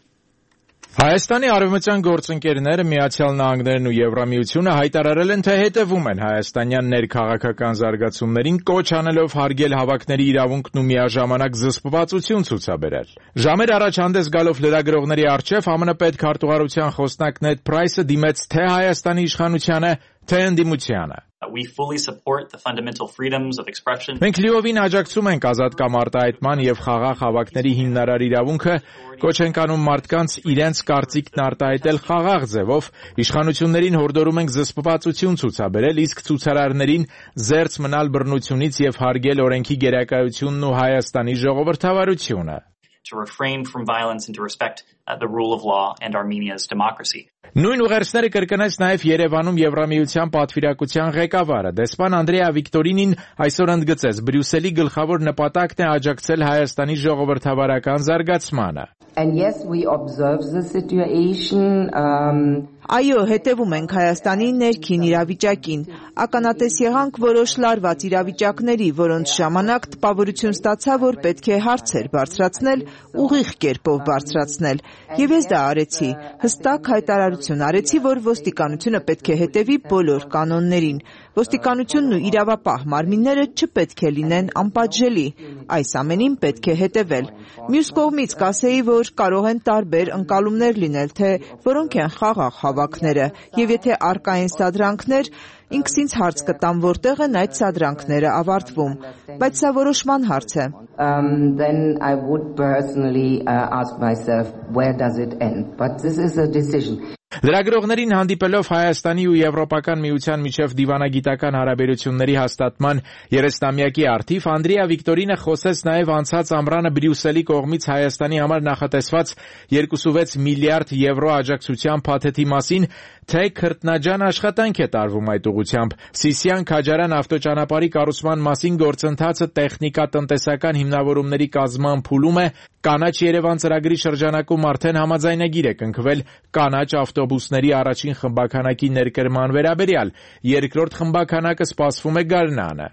Speaker 10: Հայաստանի արևմտյան գործընկերները, Միացյալ Նահանգներն ու Եվրամիությունը հայտարարել են, թե հետևում են հայաստանյան ներքաղաքական զարգացումներին, կոչ անելով հարգել հավաքների իրավունքն ու միաժամանակ զսպվածություն ցուցաբերել։ Ժամեր առաջ հանդես գալով լրագրողների առջև ԱՄՆ պետքարտուղարության խոսնակ Նեդ Փրայսը դիմեց թե Հայաստանի իշխանությանը, թե ընդդիմությանը։
Speaker 11: We fully support the fundamental freedoms of expression.
Speaker 10: Մենք լիովին աջակցում ենք ազատ կամ արտահայտման եւ խաղաղ հավաքների հիմնարար իրավունքը, կոչ ենք անում մարդկանց իրենց կարծիքն արտահայտել խաղաղ ձևով, իշխանություններին հորդորում ենք զսպվածություն ցուցաբերել, իսկ ցուցարարներին զերծ մնալ բռնությունից եւ հարգել օրենքի գերակայությունն ու Հայաստանի ժողովրդավարությունը։
Speaker 11: To refrain from violence and to respect uh, the rule of law and Armenia's democracy.
Speaker 10: Նույն ուղերձները կրկնեց նաև Երևանում Եվրամիության պատվիրակության ղեկավարը։ Դեսպան Անդրեա Վիկտորինին այսօր ընդգծեց, Բրյուսելի գլխավոր նպատակն է աջակցել Հայաստանի ժողովրդավարական զարգացմանը։
Speaker 12: And yes, we observe the situation. Um...
Speaker 15: Այո, հետևում ենք Հայաստանի ներքին իրավիճակին։ Ականատես եղանք որոշ լարված իրավիճակների, որոնց ժամանակ տպավորություն ստացա, որ պետք է հարցեր բարձրացնել, ուղիղ կերպով բարձրացնել։ Եվ ես դա արեցի։ Հստակ հայտարարություն արեցի, որ ոստիկանությունը պետք է հետևի բոլոր կանոններին։ Ոստիկանությունն ու իրավապահ մարմինները չպետք է լինեն անպատժելի։ Այս ամենին պետք է հետևել։ Մյուս կողմից կասեի, որ կարող են տարբեր ընկալումներ լինել, թե որոնք են խաղաղ հավաքները, եւ եթե առկա են սադրանքներ, ինքս ինձ հարց կտամ, որտեղ են այդ սադրանքները ավարտվում, բայց սա որոշման հարց է։
Speaker 12: Um, then I would personally uh, ask myself, where does it end? But this is a decision.
Speaker 10: Լրագրողներին հանդիպելով Հայաստանի ու Եվրոպական միության միջև դիվանագիտական հարաբերությունների հաստատման երեսնամյակի առթիվ Անդրեա Վիկտորինը խոսեց նաև անցած ամռանը Բրյուսելի կողմից Հայաստանի համար նախատեսված երկուսունվեց միլիարդ եվրո աջակցության փաթեթի մասին, թե քրտնաջան աշխատանք է տարվում այդ ուղղությամբ։ Սիսիան-Քաջարյան ավտոճանապարհի կառուցման մասին գործընթացը տեխնիկա-տնտեսական հիմնավորումների կազմման փուլում է, Կանաչ Երևան ծրագրի շրջանակում արդեն համաձայնագիր է կնքվել կանաչ ավտոբուսների առաջին խմբականակի ներկրման վերաբերյալ, երկրորդ խմբականակը սպասվում է գարնանը։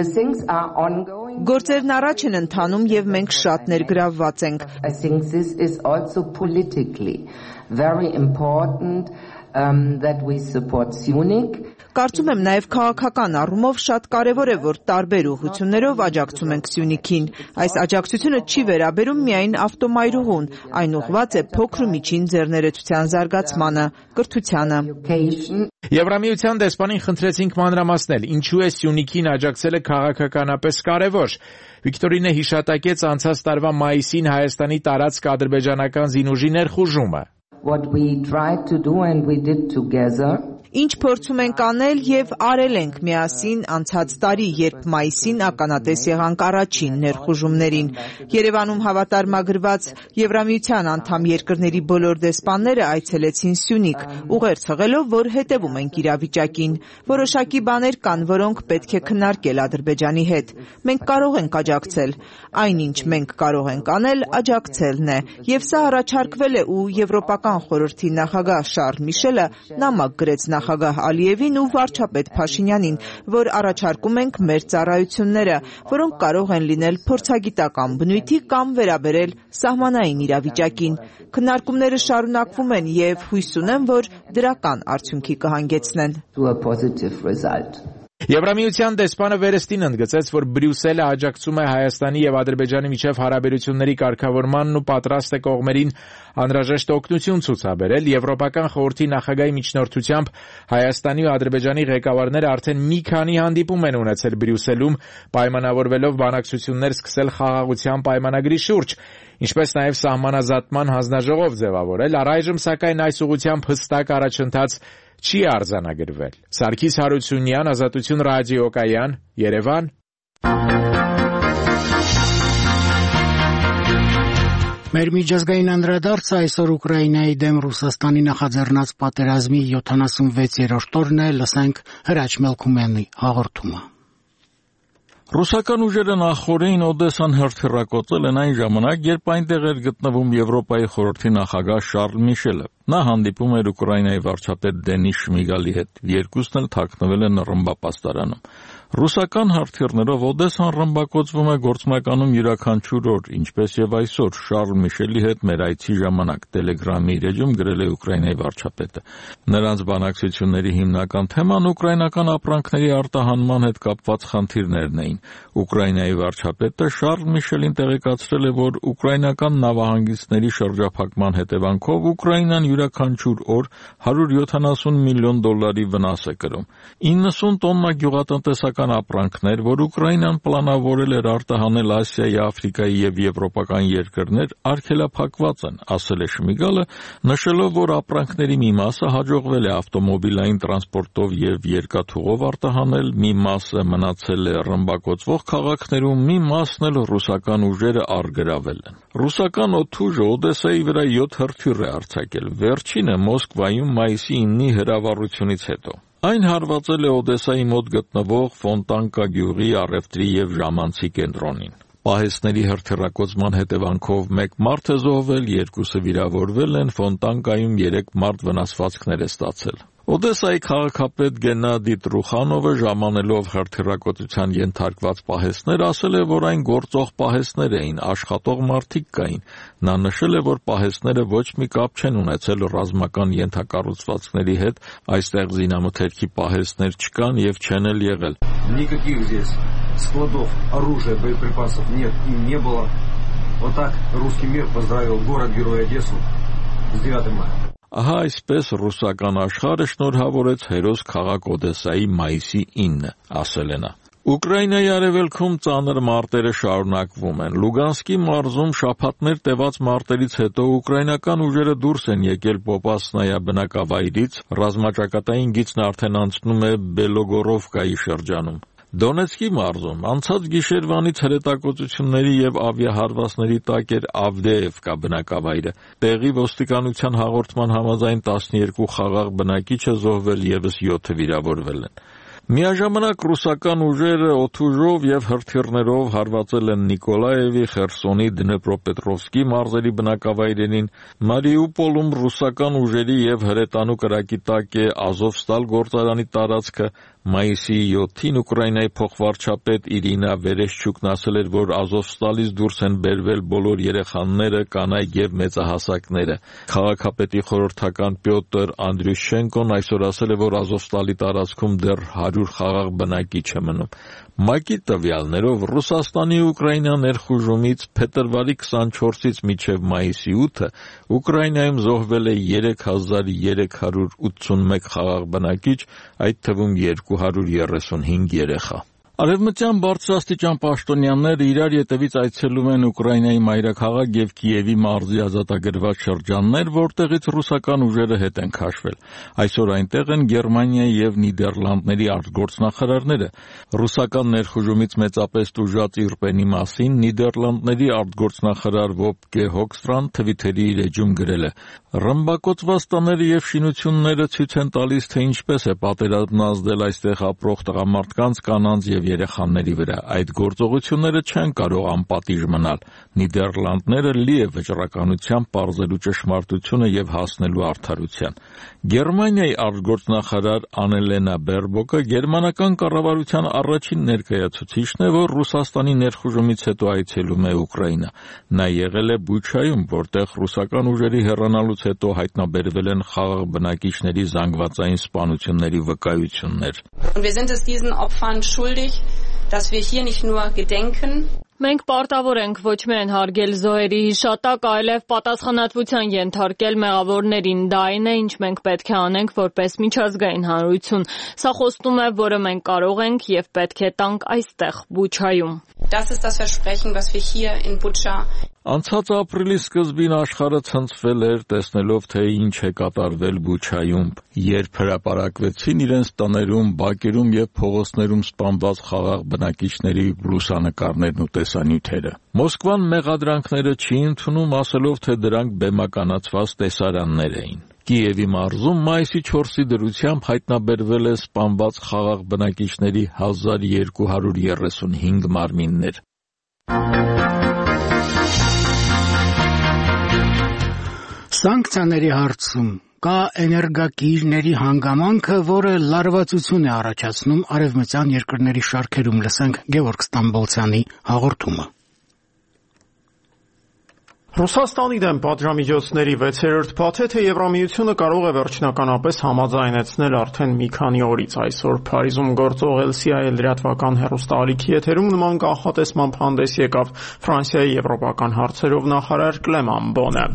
Speaker 15: Գործերն առաջ են ընթանում եւ մենք շատ ներգրավված ենք։
Speaker 12: I think this is also politically very important um, that we support Syunik.
Speaker 15: Կարծում եմ նաև քաղաքական առումով շատ կարևոր է, որ տարբեր ուղղություններով աջակցում ենք Սյունիքին։ Այս աջակցությունը չի վերաբերում միայն ավտոմայրուղուն, այն ուղղված է փոքր ու միջին ձեռներեցության զարգացմանը, կրթությանը։
Speaker 10: Եվրամիության դեսպանին խնդրեցինք մանրամասնել, ինչու է Սյունիքին աջակցելը քաղաքականապես կարևոր։ Վիկտորինը հիշատակեց անցած տարվա մայիսին Հայաստանի տարածք ադրբեջանական զինուժի ներխուժումը։
Speaker 12: What we tried to do and we did together.
Speaker 15: Ինչ փորձում ենք անել եւ արել ենք միասին անցած տարի, երբ մայիսին ականատես եղանք առաջին ներխուժումներին։ Երևանում հավատարմագրված Եվրամիության անդամ երկրների բոլոր դեսպանները այցելեցին Սյունիք, ուղերձ հղելով, որ հետևում ենք իրավիճակին։ Որոշակի բաներ կան, որոնք պետք է քննարկել Ադրբեջանի հետ։ Մենք կարող ենք աջակցել։ Այնինչ մենք կարող ենք անել, աջակցելն է։ Եվ սա առաջարկվել է ու Եվրոպական խորհրդի նախագահ Շարլ Միշելը նամակ գրեց նախագահ Ալիևին ու վարչապետ Փաշինյանին, որ առաջարկում ենք մեր ծառայությունները, որոնք կարող են լինել փորձագիտական բնույթի կամ վերաբերել սահմանային իրավիճակին։ Քննարկումները շարունակվում են եւ հույս ունեմ, որ դրական արդյունքի կհանգեցնեն։
Speaker 10: Եվրամիության դեսպանը վերստին ընդգծեց, որ Բրյուսելը աջակցում է Հայաստանի եւ Ադրբեջանի միջև հարաբերությունների կարգավորմանն ու պատրաստ է կողմերին անհրաժեշտ օգնություն ցուցաբերել։ Եվրոպական խորհրդի նախագահի միջնորդությամբ Հայաստանի ու Ադրբեջանի ղեկավարները արդեն մի քանի հանդիպում են ունեցել Բրյուսելում, պայմանավորվելով բանակցություններ սկսել խաղաղության պայմանագրի շուրջ, ինչպես նաև սահմանազատման հանձնաժողով ձևավորել։ Առայժմ սակայն այս ուղղությամբ հստակ առաջընթաց չի արձանագրվել։ Սարգիս Հարությունյան, Ազատություն ռադիոկայան, Երևան։
Speaker 1: Մեր միջազգային անդրադարձը այսօր Ուկրաինայի դեմ Ռուսաստանի նախաձեռնած պատերազմի յոթանասունվեցերորդ օրն է, լսենք Հրաչ Մելքումյանի հաղորդումը։
Speaker 5: Ռուսական ուժերը նախորդին Օդեսան հրթիռակոծել են այն ժամանակ, երբ այնտեղ էր գտնվում Եվրոպայի խորհրդի նախագահ Շարլ Միշելը։ Նա հանդիպում էր Ուկրաինայի վարչապետ Դենիս Շմիգալի հետ։ Երկուսն էլ թաքնվել են ռմբապաստարանում։ Ռուսական հրթիռներով Օդեսան ռմբակոծվում է գործնականում յուրաքանչյուր օր, ինչպես եւ այսօր Շարլ Միշելի հետ մեր այցի ժամանակ Telegram-ի իր էջում գրել է Ուկրաինայի վարչապետը։ Նրանց բանակցությունների հիմնական թեման ուկրաինական ապրանքների արտահանման հետ կապված խնդիրներն էին։ Ուկրաինայի վարչապետը Շարլ Միշելին տեղեկացրել է, որ ուկրաինական նավահանգիստների շրջափակման հետևանքով Ուկրաինան յուրաքանչյուր օր հարյուր յոթանասուն միլիոն դոլարի վնաս է կրում։ իննսուն տոննա գյուղատնտեսական ապրանքներ, որ Ուկրաինան պլանավորել էր արտահանել Ասիայի, Աֆրիկայի եւ եվրոպական երկրներ, արգելափակված են, ասել է Շմիգալը, նշելով, որ ապրանքների մի մասը հաջողվել է ավտոմոբիլային տրանսպորտով եւ երկաթուղով արտահանել, մի մասը մնացել է ռմբակոծվող քաղաքներում, մի մասն էլ ռուսական ուժերը առգրավել են։ Ռուսական օդուժը Օդեսայի վրա յոթ հրթիռ է արձակել, վերջինը Մոսկվայում մայիսի իննի հրավառությունից հետո։ Այն հարվածել է Օդեսայի մոտ գտնվող Ֆոնտանկա գյուղի առևտրի եւ ժամանցի կենտրոնին։ Պահեստների հրթիռակոծման հետևանքով մեկ մարդ է զոհվել, երկուսը վիրավորվել են, Ֆոնտանկայում երեք մարդ վնասվածքներ է ստացել։ Օդեսայի քաղաքապետ Գենադի Տրուխանովը ժամանելով հրթիռակոծության ենթարկված պահեստներ ասել է, որ այն գործող պահեստներ էին, աշխատող մարդիկ կային։ Նա նշել է, որ պահեստները ոչ մի կապ չեն ունեցել ռազմական ենթակառուցվածքների հետ, այստեղ զինամթերքի պահեստներ չկան եւ չեն էլ եղել։
Speaker 13: Никаких здесь складов оружия, боеприпасов нет и не было. Вот так русский мир поздравил город-герой Одессу с девятым мая.
Speaker 5: Ահա այսպես ռուսական աշխարհը շնորհավորեց հերոս քաղաք Օդեսայի մայիսի ինը, ասել է նա։ Ուկրաինայի արևելքում ծանր մարտերը շարունակվում են։ Լուգանսկի մարզում շաբաթներ տևած մարտերից հետո ուկրաինական ուժերը դուրս են եկել Պոպասնայա բնակավայրից, ռազմաճակատային գիծն արդեն անցնում է Բելոգորովկայի շրջանում։ Դոնեցկի մարզում անցած գիշերվանից հրետակոծությունների եւ ավիահարվածների տակ էր Ավդեևկա բնակավայրը։ Տեղի ոստիկանության հաղորդման համաձայն տասներկու խաղաղ բնակիչը զոհվել եւս յոթը վիրավորվել են։ Միաժամանակ ռուսական ուժերը օդուժով եւ հրթիռներով հարվածել են Նիկոլաևի, Խերսոնի, Դնեպրոպետրովսկի մարզերի բնակավայրերին, Մարիուպոլում ռուսական ուժերի եւ հրետանու կրակի տակ է Ազովստալ գործարանի տարածքը, մայիսի յոթին Ուկրաինայի փոխվարչապետ Իրինա Վերեշչուկն ասել էր, որ Ազովստալից դուրս են բերվել բոլոր երեխաները, կանայք եւ մեծահասակները։ Քաղաքապետի խորհրդական Պյոտր Անդրյուշենկոն այսօր ասել է, որ Ազովստալի տարածքում դեռ հարյուր խաղաղ բնակիչ է մնում։ ՄԱԿ-ի տվյալներով Ռուսաստանի Ուկրաինա ներխուժումից փետրվարի քսանչորսից մինչև մայիսի ութը Ուկրաինայում զոհվել է երեք հազար երեք հարյուր ութսունմեկ խաղաղ բնակիչ, այդ թվում երկու հարյուր երեսունհինգ երեխա։ Արևմտյան բարձրաստիճան պաշտոնյաները իրար ետևից այցելում են Ուկրաինայի մայրաքաղաք եւ Կիևի մարզի ազատագրված շրջաններ, որտեղից ռուսական ուժերը հետ են քաշվել։ Այսօր այնտեղ են Գերմանիայի եւ Նիդերլանդների արտգործնախարարները։ Ռուսական ներխուժումից մեծապես տուժած Իրպենի մասին Նիդերլանդների արտգործնախարար Վոբկե Հոքստրան Թվիթերի իր էջում գրել է. «Ռմբակոծված տները եւ շինությունները ցույց են տալիս, թե ինչպես է պատերազմն ազդել այստեղ ապրող տղամարդկանց, կանանց եւ երեխաների վրա։ Այդ գործողությունները չեն կարող անպատիժ մնալ։ Նիդերլանդները լի է վճռականությամբ պարզելու ճշմարտությունը եւ հասնելու արդարության»։ Գերմանիայի արտգործնախարար Անելենա Բերբոկը գերմանական կառավարության առաջին ներկայացուցիչն է, որ Ռուսաստանի ներխուժումից հետո այցելում է Ուկրաինա։ Նա եղել է Բուչայում, որտեղ ռուսական ուժերի հեռանալուց հետո հայտնաբերվել են խաղաղ բնակիչների զանգվածային սպանությունների վկայություններ։
Speaker 14: Wir sind es diesen Opfern schuldig, dass wir hier nicht nur gedenken.
Speaker 16: Մենք պարտավոր ենք ոչ միայն հարգել զոհերի հիշատակ, այլև պատասխանատվության ենթարկել մեղավորներին։ Դա այն է, ինչ մենք պետք է անենք որպես միջազգային հանրություն։ Սա խոստում է, որը մենք կարող ենք եւ պետք է տանք այստեղ Բուչայում։
Speaker 14: Das ist das Versprechen, was wir hier in Bucha.
Speaker 5: Անցած ապրիլի սկզբին աշխարհը ցնցվել էր, տեսնելով, թե ինչ է կատարվել Բուչայում, երբ հրապարակվեցին իրենց տներում, բակերում եւ փողոցներում սպանված խաղաղ բնակիչների լուսանկարներն ու տեսանյութերը։ Մոսկվան մեղադրանքները չի ընդունում, ասելով, թե դրանք բեմականացված տեսարաններ էին։ Կիևի մարզում մայիսի չորսի դրությամբ հայտնաբերվել է սպանված խաղաղ բնակիչների հազար երկու հարյուր երեսունհինգ մարմիններ։
Speaker 1: Սանկցիաների հարցում կա էներգակիրների հանգամանքը, որը լարվածություն է առաջացնում արևմտյան երկրների շարքերում։ Լսենք Գևորգ Ստամբոլցյանի հաղորդումը։
Speaker 18: Ռուսաստանի դեմ պատժամիջոցների վեցերորդ փաթեթը Եվրամիությունը կարող է վերջնականապես համաձայնեցնել արդեն մի քանի օրից։ Այսօր Փարիզում գործող L C I լրատվական հեռուստաալիքի եթերում նման կանխատեսմամբ հանդես եկավ Ֆրանսիայի եվրոպական հարցերով նախարար Կլեման Բոնը։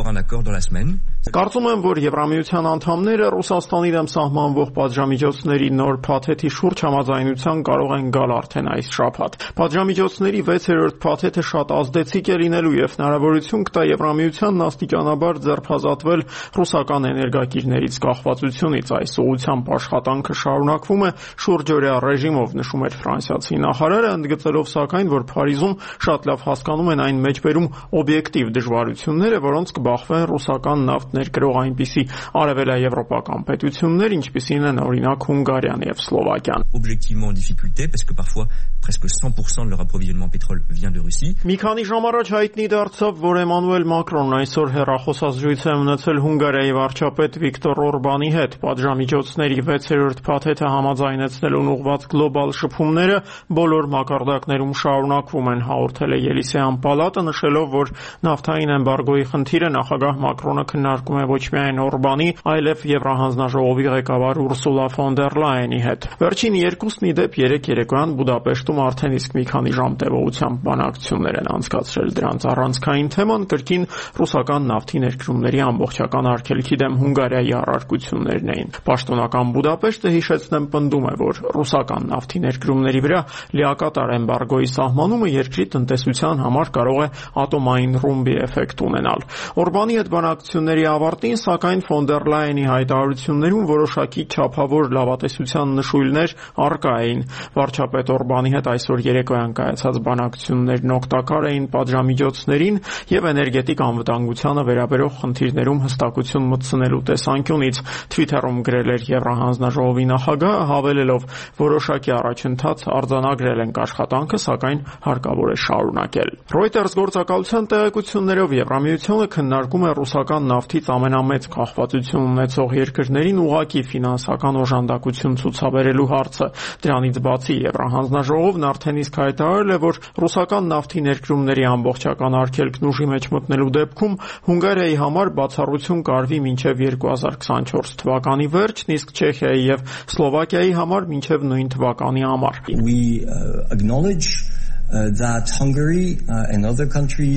Speaker 18: Կարծում եմ, որ Եվրամիության անդամները Ռուսաստանի դեմ սահմանվող պատժամիջոցների նոր փաթեթի շուրջ համաձայնության կարող են գալ արդեն այս շաբաթ։ Պատժամիջոցների վեցերորդ փաթեթը շատ ազդեցիկ է լինելու եւ հնարավորություն կտա Եվրամիությանն աստիճանաբար ձերբազատվել ռուսական էներգակիրներից կախվածությունից։ Այս ուղղությամբ աշխատանքը շարունակվում է շուրջօրյա ռեժիմով, նշում էր ֆրանսիացի նախարարը, ընդգծելով սակայն, որ Փարիզում շատ լավ հասկանում են այն մեջբերում օբյեկտիվ դժվարությունները, որոնց կբախվեն ռուսական նավթ ներկրող այնպիսի արևելաեվրոպական պետություններ, ինչպիսին են օրինակ Հունգարիան եւ Սլովակիան։
Speaker 19: Objectivement en difficulté parce que parfois presque cent pour cent de leur approvisionnement en pétrole vient de Russie.
Speaker 18: Մի քանի ժամ առաջ հայտնի դարձավ, որ Էմանուել Մակրոնն այսօր հեռախոսազրույց է ունեցել Հունգարիայի վարչապետ Վիկտոր Օրբանի հետ։ Պատժամիջոցների վեցերորդ փաթեթը համաձայնեցնելուն ուղղված գլոբալ շփումները բոլոր մակարդակներում շարունակվում են, հաղորդել է Ելիսեյան պալատը, նշելով, որ նավթային էմբարգոյի խնդիրը նախագահ Մակրոնը քննարկում է ոչ միայն Օրբանի, այլև Եվրահանձնաժողովի ղեկավար Ուրսուլա ֆոն դեր Լայենի հետ։ Վերջին երկուսն ի դեպ երեկ երեկոյան Բուդապեշտում արդեն իսկ մի քանի ժամ տևողությամբ բանակցություններ են անցկացրել։ Դրանց առանցքային թեման կրկին ռուսական նավթի ներկրումների ամբողջական արգելքի դեմ Հունգարիայի առարկություններն էին։ Պաշտոնական Բուդապեշտը, հիշեցնեմ, պնդում է, որ ռուսական նավթի ներկրումների վրա լիակատար էմբարգոյի սահմանումը երկրի տնտեսության համար կարող է ատոմային ռումբի էֆեկտ ունենալ։ Օրբանի հետ բանակցությունների ավարտին, սակայն ֆոն դեր Լայենի հայտարարություններում որոշակի չափավոր լավատեսության նշույլներ առկա էին։ Վարչապետ Օրբանի հետ այսօր երեկոյան կայացած բանակցություններն օգտակար էին պատժամիջոցներին եւ էներգետիկ անվտանգությանը վերաբերող խնդիրներում հստակություն մտցնելու տեսանկյունից, Twitter-ում գրել էր Եվրահանձնաժողովի նախագահը, հավելելով, որոշակի առաջընթաց արձանագրել ենք աշխատանքը, սակայն հարկավոր է շարունակել։ Reuters գործակալության տեղեկություններով Եվրամիությունը քննարկում է ռուսական նավթից ամենամեծ կախվածություն ունեցող երկրներին ուղղակի ֆինանսական օժանդակություն ցուցաբերելու հարցը։ Դրանից բացի Եվրահանձնաժողովն արդեն իսկ հայտարարել է, որ ռուսական նավթի ներկրումների ամբողջական արգելքն ուժի մեջ մտնելու դեպքում Հունգարիայի համար բացառություն կարվի մինչև երկու հազար քսանչորս թվականի վերջն, իսկ Չեխիայի եւ Սլովակիայի համար մինչև նույն թվականի ամառ։
Speaker 19: We uh, acknowledge uh, that Hungary uh, and other countries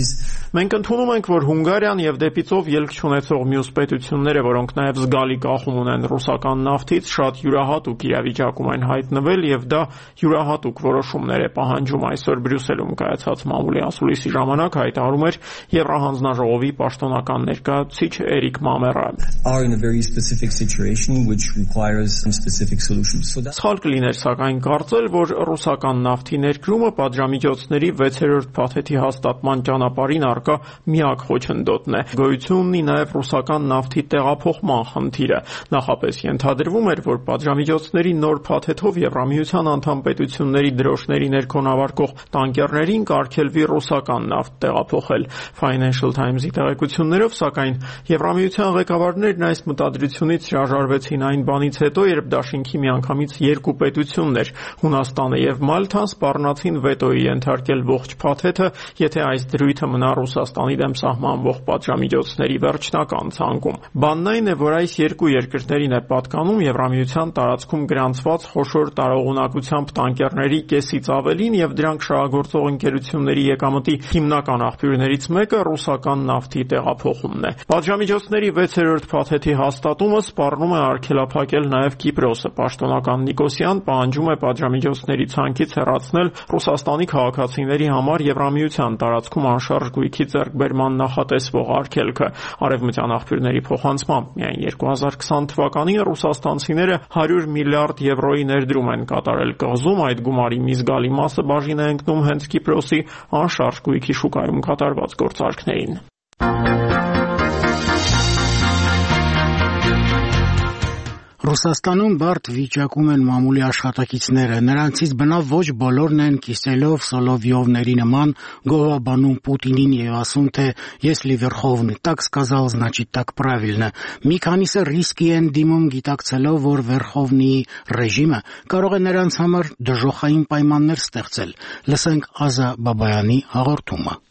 Speaker 18: Մենք ընդունում ենք, որ Հունգարիան եւ դեպիցով ելք չունեցող մյուս պետությունները, որոնք նաեւ զգալի կախում ունեն ռուսական նավթից, շատ յուրահատուկ իրավիճակում են հայտնվել եւ դա յուրահատուկ որոշումներ է պահանջում, այսօր Բրյուսելում կայացած մամուլի ասուլիսի ժամանակ հայտարարում էր Եվրահանձնաժողովի պաշտոնական ներկայացուցիչ Էրիկ Մամերան։ Սխալ կլիներ սակայն կարծել, որ ռուսական նավթի ներկրումը պատժամիջոցների վեցերորդ փաթեթի հաստատման ճանապարհին առկա միակ խոչընդոտն է։ Գոյություն ունի նաև ռուսական նավթի տեղափոխման խնդիրը։ Նախապես ենթադրվում էր, որ պատժամիջոցների նոր փաթեթով Եվրամիության անդամ պետությունների դրոշների ներքո նավարկող տանկերներին կարգելվի ռուսական նավթ տեղափոխել։ Financial Times-ի տեղեկություններով, սակայն Եվրամիության ղեկավարներն այս մտադրությունից հրաժարվեցին այն բանից հետո, երբ դաշինքի միանգամից երկու պետություններ՝ Հունաստանը եւ Մալթան, սպառնացին վետոյի ենթարկել ողջ փաթեթը, եթե այս դրույթը մնա Ռուսաստանի դեմ սահմանվող պատժամիջոցների վերջնական ցանկում։ Բանն այն է, որ այս երկու երկրներին է պատկանում Եվրամիության տարածքում գրանցված խոշոր տարողունակությամբ տանկերների կեսից ավելին եւ դրանք շահագործող ընկերությունների եկամտի հիմնական աղբյուրներից մեկը ռուսական նավթի տեղափոխումն է։ Պատժամիջոցների վեցերորդ փաթեթի հաստատումը սպառնում է արգելափակել նաև Կիպրոսը։ Պաշտոնական Նիկոսիան պահանջում է պատժամիջոցների ցանկից հեռացնել Ռուսաստանի քաղաքացիների համար Եվրամիության տարածքում անշարժ գույքի ձեռքբերման նախատեսվող արգելքը։ Արևմտյան աղբյուրների փոխանցմամբ միայն երկու հազար քսան թվականին ռուսաստանցիները հարյուր միլիարդ եվրոյի ներդրում են կատարել կղզում, այդ գումարի մի զգալի մասը բաժին է ընկնում հենց Կիպրոսի անշարժ գույքի շուկայում կատարված գործարքներին։
Speaker 1: Ռուսաստանում բարդ վիճակում են մամուլի աշխատակիցները, նրանցից բնավ ոչ բոլորն են Կիսելով, Սոլովյովների նման գովաբանում Պուտինին եւ ասում, թե если Верховный так сказал, значит так правильно։ Մի քանիսը ռիսկի են դիմում գիտակցելով, որ Վերխովնիի ռեժիմը կարող է նրանց համար դժոխային պայմաններ ստեղծել։ Լսենք Ազա Բաբայանի հաղորդումը։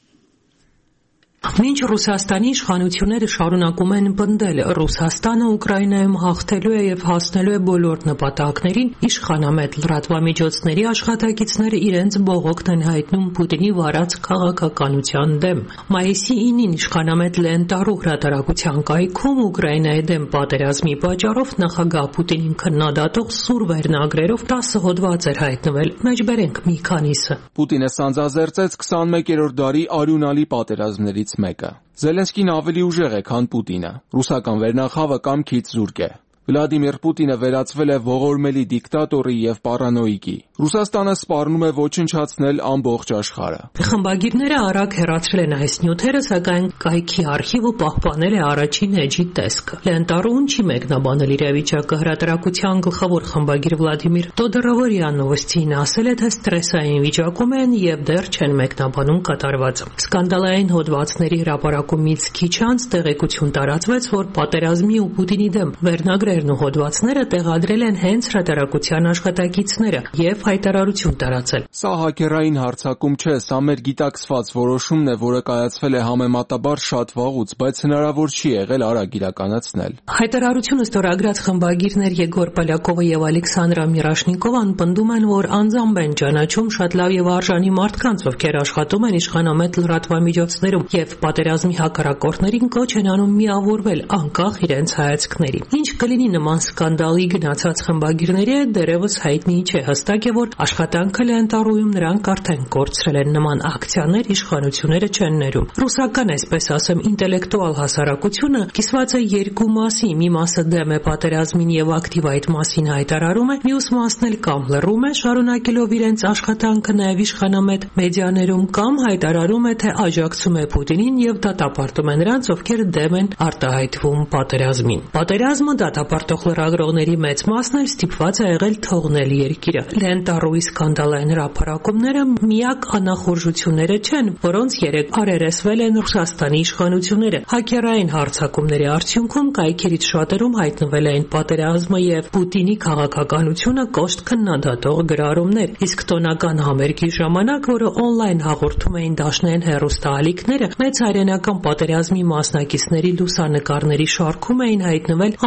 Speaker 6: Մինչ Ռուսաստանի իշխանությունները շարունակում են պնդել, Ռուսաստանը Ուկրաինայում հաղթելու է եւ հասնելու է բոլոր նպատակներին, իշխանամետ լրատվամիջոցների աշխատակիցները իրենց բողոքն են հայտնում Պուտինի վարած քաղաքականության դեմ։ Մայիսի ինին իշխանամետ Լենտարու հրատարակության կայքում Ուկրաինայի դեմ պատերազմի պատճառով նախագահ Պուտինին քննադատող սուր վերնագրերով տասը հոդված էր հայտնվել, մեջբերենք մի քանիսը։
Speaker 17: Պուտինը սանձազերծեց քսանմեկերորդ դարի արյունալի պատերազմներից մեկը։ Զելենսկին ավելի ուժեղ է, քան Պուտինը։ Ռուսական վերնախավը կամքից զուրկ է։ Վլադիմիր Պուտինը վերածվել է ողորմելի դիկտատորի եւ պարանոիկի։ Ռուսաստանը սպառնում է ոչնչացնել ամբողջ աշխարհը։
Speaker 6: Խմբագիրները արագ հեռացրել են այս նյութերը, սակայն կայքի արխիվը պահպանել է առաջին էջի տեսքը։ Լենտարուն չի մեկնաբանել իրավիճակը։ Հրատարակության գլխավոր խմբագիր Վլադիմիր Տոդորովորյան նովոստին ասել է, թե ստրեսային վիճակում են եւ դեռ չեն մեկնաբանում կատարվածը։ Սկանդալային հոդվածների հրապարակումից քիչ անց տեղեկություն տարածվեց, որ պատերազմի ու Պուտինի դեմ վերնագրեր ու հոդվածները տեղադրել են հենց հրատարակության աշխատակիցները եւ հայտարարություն տարածել։
Speaker 17: Սա հակերային հարձակում չէ, սա մեր գիտակցված որոշումն է, որը կայացվել է համեմատաբար շատ վաղուց, բայց հնարավոր չի եղել արագ իրականացնել։
Speaker 6: Հայտարարությունը ստորագրած խմբագիրներ Եգոր Պոլյակովը եւ Ալեքսանդրա Միրաշնիկովան պնդում են, որ անձամբ են ճանաչում շատ լավ եւ արժանի մարդկանց, ովքեր աշխատում են իշխանամետ լրատվամիջոցներում եւ պատերազմի հակառակորդներին կոչ են անում միավորվել անկախ իրենց հայացքների։ Ինչ կլինի նման սկանդալի գնացած խմբագիրների հետ դեռևս հայտնի չէ, հստակ է, որ աշխատանքը Լենտարույում նրանք արդեն կորցրել են, նման ակցիաներ իշխանությունները չեն ներում։ Ռուսական, այսպես ասեմ, ինտելեկտուալ հասարակությունը կիսված է երկու մասի, մի մասը դեմ է պատերազմին եւ ակտիվ այդ մասին հայտարարում է, մյուս մասն էլ կամ լռում է, շարունակելով իրենց աշխատանքը նաեւ իշխանամետ մեդիաներում, կամ հայտարարում է, թե աջակցում է Պուտինին եւ դատապարտում է նրանց, ովքեր դեմ են արտահայտվում պատերազմին։ Պատերազմը դատապարտող լրագրողների մեծ մասն էլ ստիպված է եղել թողնել երկիրը։ Լենտարուի սկանդալային հրապարակումները միակ անախորժությունները չեն, որոնց երեք արերեսվել են Ռուսաստանի իշխանությունները։ Հակերային հարձակումների արդյունքում կայքերից շատերում հայտնվել էին պատերազմը եւ Պուտինի քաղաքականությունը կոշտ քննադատող գրառումներ, իսկ տոնական համերգի ժամանակ, որը օնլայն հաղորդում էին դաշնային հեռուստաալիքները, մեծ հայրենական պատերազմի մասնակիցների լուսանկարների շարքում էին հայտնվել ամերիկացի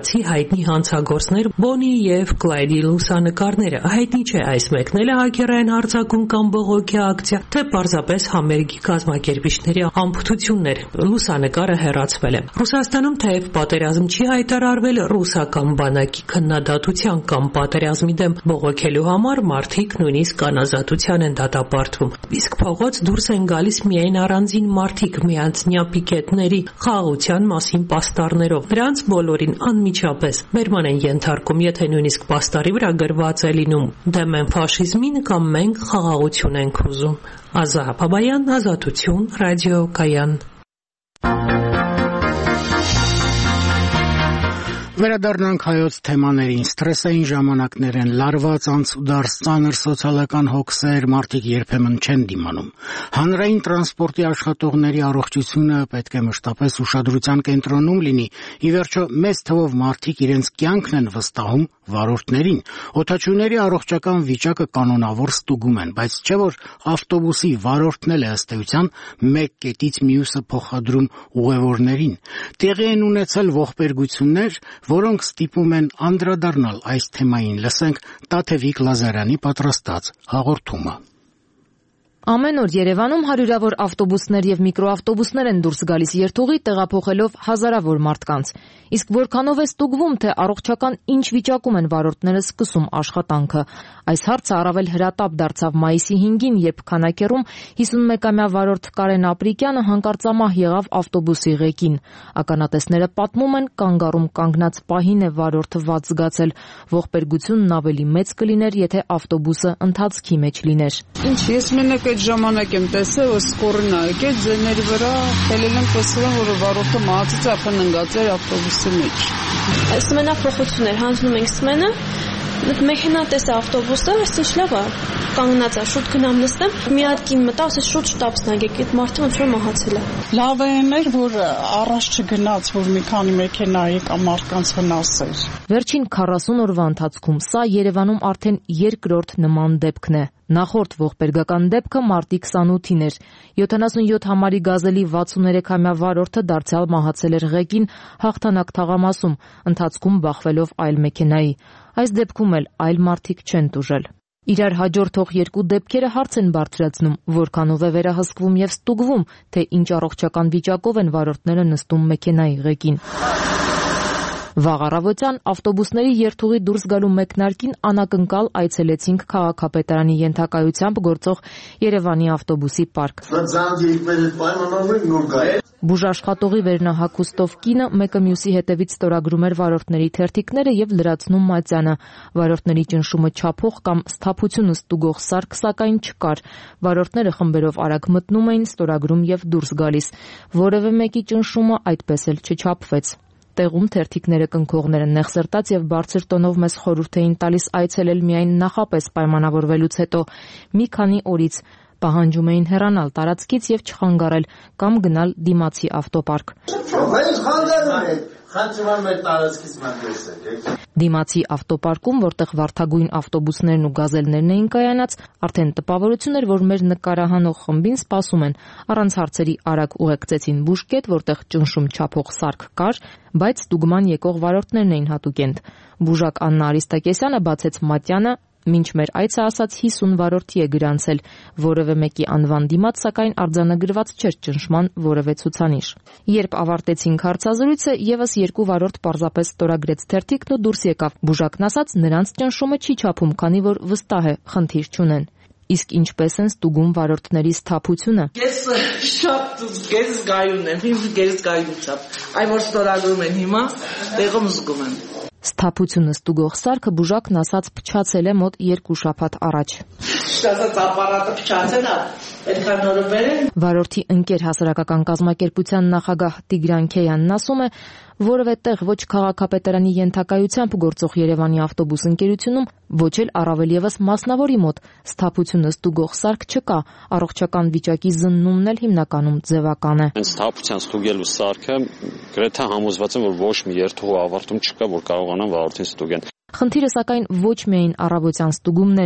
Speaker 6: բացի հայտնի հանցագործներ Բոնի եւ Կլայդի լուսանկարները։ Հայտնի չէ այս մեկնելը հակերային հարձակում կամ բողոքի ակցիա, թե պարզապես համերգի կազմակերպիչների ամփոփություններ։ Լուսանկարը հեռացվել է։ Ռուսաստանում թեև պատերազմ չի հայտարարվել, ռուսական բանակի քննադատության կամ պատերազմի դեմ բողոքելու համար մարդիկ նույնիսկ կանազատության են դատապարտվում։ Իսկ փողոց դուրս են գալիս միայն առանձին մարդիկ միանձնյա պիկետների խաղաղության մասին պաստառներով։ Նրանց բոլորին անմիջապես բերման են ենթարկում, եթե նույնիսկ պաստառի վրա գրված է լինում «Դեմ են ֆաշիզմին» կամ «Մենք խաղաղություն ենք ուզում»։ Ազատ Բաբայան, Ազատություն, ռադիոկայան։
Speaker 1: Վերադառնանք հայոց թեմաներին։ Ստրեսային ժամանակներ են, լարված անցուդարձ, ծանր սոցիալական հոգսեր, մարդիկ երբեմն չեն դիմանում։ Հանրային տրանսպորտի աշխատողների առողջությունը պետք է մշտապես ուշադրության կենտրոնում լինի։ Ի վերջո, մեծ թվով մարդիկ իրենց կյանքն են վստահում վարորդներին։ Օդաչուների առողջական վիճակը կանոնավոր ստուգում են, բայց չէ որ ավտոբուսի վարորդն էլ է ըստ էության մեկ կետից մյուսը փոխադրում ուղևորներին։ Տեղի են ունեցել ողբերգություններ, որոնք ստիպում են անդրադառնալ այս թեմային։ Լսենք Տաթևիկ Լազարյանի պատրաստած հաղորդումը։
Speaker 3: Ամեն օր Երևանում հարյուրավոր ավտոբուսներ եւ միկրոավտոբուսներ են դուրս գալիս երթուղի, տեղափոխելով հազարավոր մարդկանց։ Իսկ որքանով է ստուգվում, թե առողջական ինչ վիճակում են վարորդները սկսում աշխատանքը։ Այս հարցը առավել հրատապ դարձավ մայիսի հինգին, երբ Քանաքեռում հիսունմեկամյա վարորդ Կարեն Ապրիկյանը հանկարծամահ եղավ ավտոբուսի ղեկին։ Ականատեսները պատմում են, կանգառում կանգնած պահին է վարորդը վատ զգացել։ Ողբերգությունն ավելի մեծ կլիներ, եթե ավտոբուսը ընթացքի մեջ լիներ։
Speaker 20: Ինչ, ես մենակ այդ ժամանակ եմ տեսել, որ սկորն ա եկել ձեների վրա, խելել եմ տեսել, որ վարորդը մահացած է փննգացել ավտոբուսի մեջ։
Speaker 21: Սմենափոխություն էր, հանձնում ենք սմենը, մեքենա տեսա ավտոբուսը, ես ինչ լավ է, կանգնած է, շուտ գնամ նստեմ, մի հատ կին մտա, ասես շուտ շտապ սնագեք, այդ մարդը ոնց որ մահացել է։
Speaker 20: Լավ էր, որ առաջ չգնաց, որ մի քանի մեքենա եկա մարդկանց վնասեր։
Speaker 3: Վերջին քառասուն օրվա ընթացքում սա Երևանում արդեն երկրորդ նման դեպքն է։ Նախորդ ողբերգական դեպքը մարտի քսանութին էր։ յոթանասունյոթ համարի գազելի վաթսուններեքամյա վարորդը դարձյալ մահացել էր ղեկին Հաղթանակ թաղամասում, ընթացքում բախվելով այլ մեքենայի։ Այս դեպքում էլ այլ մարդիկ չեն տուժել։ Իրար հաջորդող երկու դեպքերը հարց են բարձրացնում, որքանով է վերահսկվում եւ ստուգվում, թե ինչ առողջական վիճակով են վարորդները նստում մեքենայի ղեկին։ Վաղ առավոտյան ավտոբուսների երթուղի դուրս գալու մեկնարկին անակնկալ այցելեցինք քաղաքապետարանի ենթակայությամբ գործող Երևանի ավտոբուսի պարկ։ Բուժաշխատողի վերնահագուստով կինը մեկը մյուսի հետևից ստորագրում էր վարորդների թերթիկները եւ լրացնում մատյանը։ Վարորդների ճնշումը չափող կամ սթափությունը ստուգող սարք սակայն չկար։ Վարորդները խմբերով արագ մտնում էին, ստորագրում եւ դուրս գալիս։ Որևէ մեկի ճնշումը այդպես էլ չչափվեց։ Տեղում թերթիկները կնքողները նեղսրտած եւ բարձր տոնով մեզ խորհուրդ էին տալիս այցելել միայն նախապես պայմանավորվելուց հետո։ Մի քանի օրից պահանջում էին հեռանալ տարածքից եւ չխանգարել կամ գնալ դիմացի ավտոպարկ։ Դիմացի ավտոպարկում, որտեղ վարդագույն ավտոբուսներն ու գազելներն էին կայանած, արդեն տպավորություն էր, որ մեր նկարահանող խմբին սպասում են։ Առանց հարցերի արագ ուղեկցեցին բուժկետ, որտեղ ճնշում չափող սարք կար, բայց ստուգման եկող վարորդներն էին հատուկենտ։ Բուժակ Աննա Արիստակեսյանը բացեց մատյանը, մինչ մեր այցը ասաց հիսուն վարորդի է գրանցել, որևէ մեկի անվան դիմաց սակայն արձանագրված չէր ճնշման որևէ ցուցանիշ։ Երբ ավարտեցինք հարցազրույցը, եւս երկու վարորդ պարզապես ստորագրեց թերթիկն ու դուրս եկավ։ Բուժակն ասաց, նրանց ճնշումը չի չափում, քանի որ վստահ է, խնդիր չունեն։ Իսկ ինչպես են ստուգում վարորդների սթափությունը։
Speaker 22: Ես շատ գերզգայուն եմ, իմ գերզգայունությամբ։ Այն որ ստորագրում են հիմա, տեղում զգում եմ։
Speaker 3: Սթափությունը ստուգող սարքը բուժակն ասաց փչացել է մոտ երկու շաբաթ առաջ։
Speaker 22: Շատած ապարատը փչացել է, այդքան նորը բերեն։
Speaker 3: Վարորդի ընկեր հասարակական կազմակերպության նախագահ Տիգրան Քեյանն ասում է, որևէ տեղ ոչ քաղաքապետարանի ենթակայությամբ գործող Երևանի ավտոբուս ընկերությունում, ոչ էլ առավել եւս մասնավորի մոտ սթափությունը ստուգող սարք չկա, առողջական վիճակի զննումն էլ հիմնականում ձևական է։
Speaker 25: Սթափության ստուգելու սարքը գրեթե համոզված եմ, որ ոչ մի երթուղու ավարտում չկա, որ կարողանան վարորդին ստուգեն։
Speaker 3: Խնդիրը սակայն ոչ միայն առավոտյան ստուգումներն են։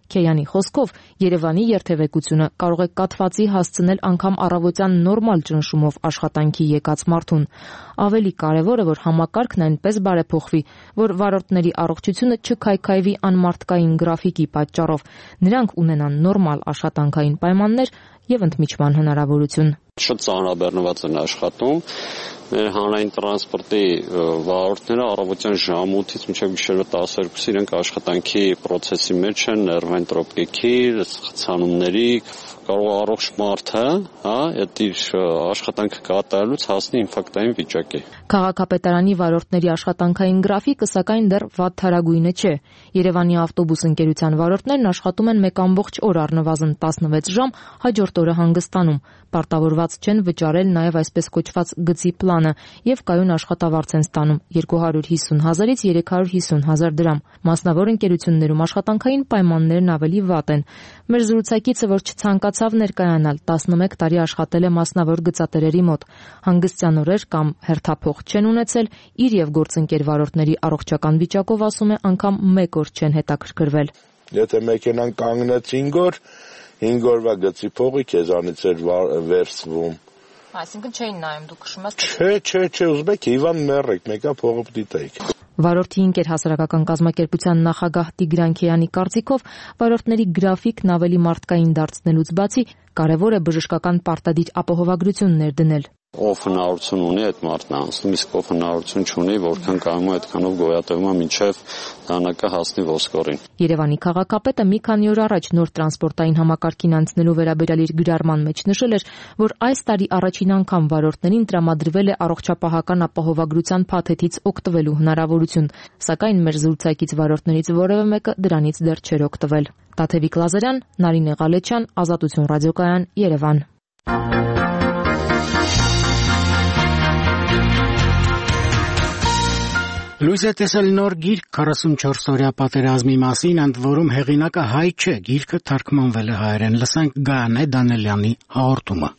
Speaker 3: Քեյանի խոսքով Երևանի երթևեկությունը կարող է կաթվածի հասցնել անգամ առավոտյան նորմալ ճնշումով աշխատանքի եկած մարդուն։ Ավելի կարևոր է, որ համակարգն այնպես բարեփոխվի, որ վարորդների առողջությունը չքայքայվի անմարդկային գրաֆիկի պատճառով, նրանք ունենան նորմալ աշխատանքային պայմաններ եւ ընդմիջման հնարավորություն։
Speaker 25: Շատ ծանրաբեռնված են աշխատում։ Մեր հանրային տրանսպորտի վարորդները առավոտյան ժամ ութից մինչև գիշերվա տասներկուսը իրենք աշխատանքի process-ի մեջ են, ներվային տրոպիկի, խցանումների, կարող առողջ մարդը, հա, այդ իր աշխատանքը կատարելուց հասնի ինֆարկտային վիճակի։
Speaker 3: Քաղաքապետարանի վարորդների աշխատանքային գրաֆիկը սակայն դեռ վատթարագույնը չէ։ Երևանի ավտոբուս ընկերության վարորդներն աշխատում են մեկ ամբողջ օր առնվազն տասնվեց ժամ, հաջորդ օրը հանգստանում։ Պարտավորված չեն վճարել նաև այսպես կոչված գծի պլանը եւ կայուն աշխատավարձ են ստանում երկու հարյուր հիսուն հազարից երեք հարյուր հիսուն հազար դրամ։ Մասնավոր ընկերություններում աշխատանքային պայմաններն ավելի վատ են։ Մեր զրուցակիցը, որ չցանկացավ ներկայանալ, տասնմեկ տարի աշխատել է մասնավոր գծատերերի մոտ։ Հանգստյան օրեր կամ հերթափոխ չեն ունեցել, իր եւ գործընկեր վարորդների առողջական վիճակով ասում է անգամ մեկ օր չեն հետաքրքրվել։
Speaker 2: Եթե մեքենան կանգնեց հինգ օր, հինգ օրվա գծի փողի քեզանից էր վերցվում։
Speaker 3: Այսինքն չէին նայում, դուք քշում եք։
Speaker 2: Չէ, չէ, չէ, ուզում եք Իվան մեռեք, մեկա փողը դիտեք։
Speaker 3: Վարորդի ինկեր հասարակական կազմակերպության նախագահ Տիգրան Քեյանի կարծիքով վարորդների գրաֆիկն ավելի մարդկային դարձնելուց բացի կարևոր է բժշկական պարտադիր ապահովագրություններ դնել։
Speaker 25: Ով հնարավորություն ունի այդ մարդն անցնում, իսկ ով հնարավորություն չունի, որքան կարող է այդքանով գոյատևում է մինչև դանակը հասնի ոսկորին։
Speaker 3: Երևանի քաղաքապետը մի քանի օր առաջ նոր տրանսպորտային համակարգին անցնելու վերաբերյալ իր գրառման մեջ նշել էր, որ այս տարի առաջին անգամ վարորդներին տրամադրվել է առողջապահական ապահովագրության փաթեթից օգտվելու հնարավորություն, սակայն մեր զրուցակից վարորդներից որևէ մեկը դրանից դեռ չէր օգտվել։ Տաթևիկ Լազարյան, Նարինե Ղալեչյան, Ազատություն ռադիոկայան, Երևան։
Speaker 1: Լույս է տեսել նոր գիրք քառասունչորսօրյա պատերազմի մասին, ընդ որում հեղինակը հայ չէ, գիրքը թարգմանվել է հայերեն։ Լսենք Գայանե Դանելյանի հաղորդումը։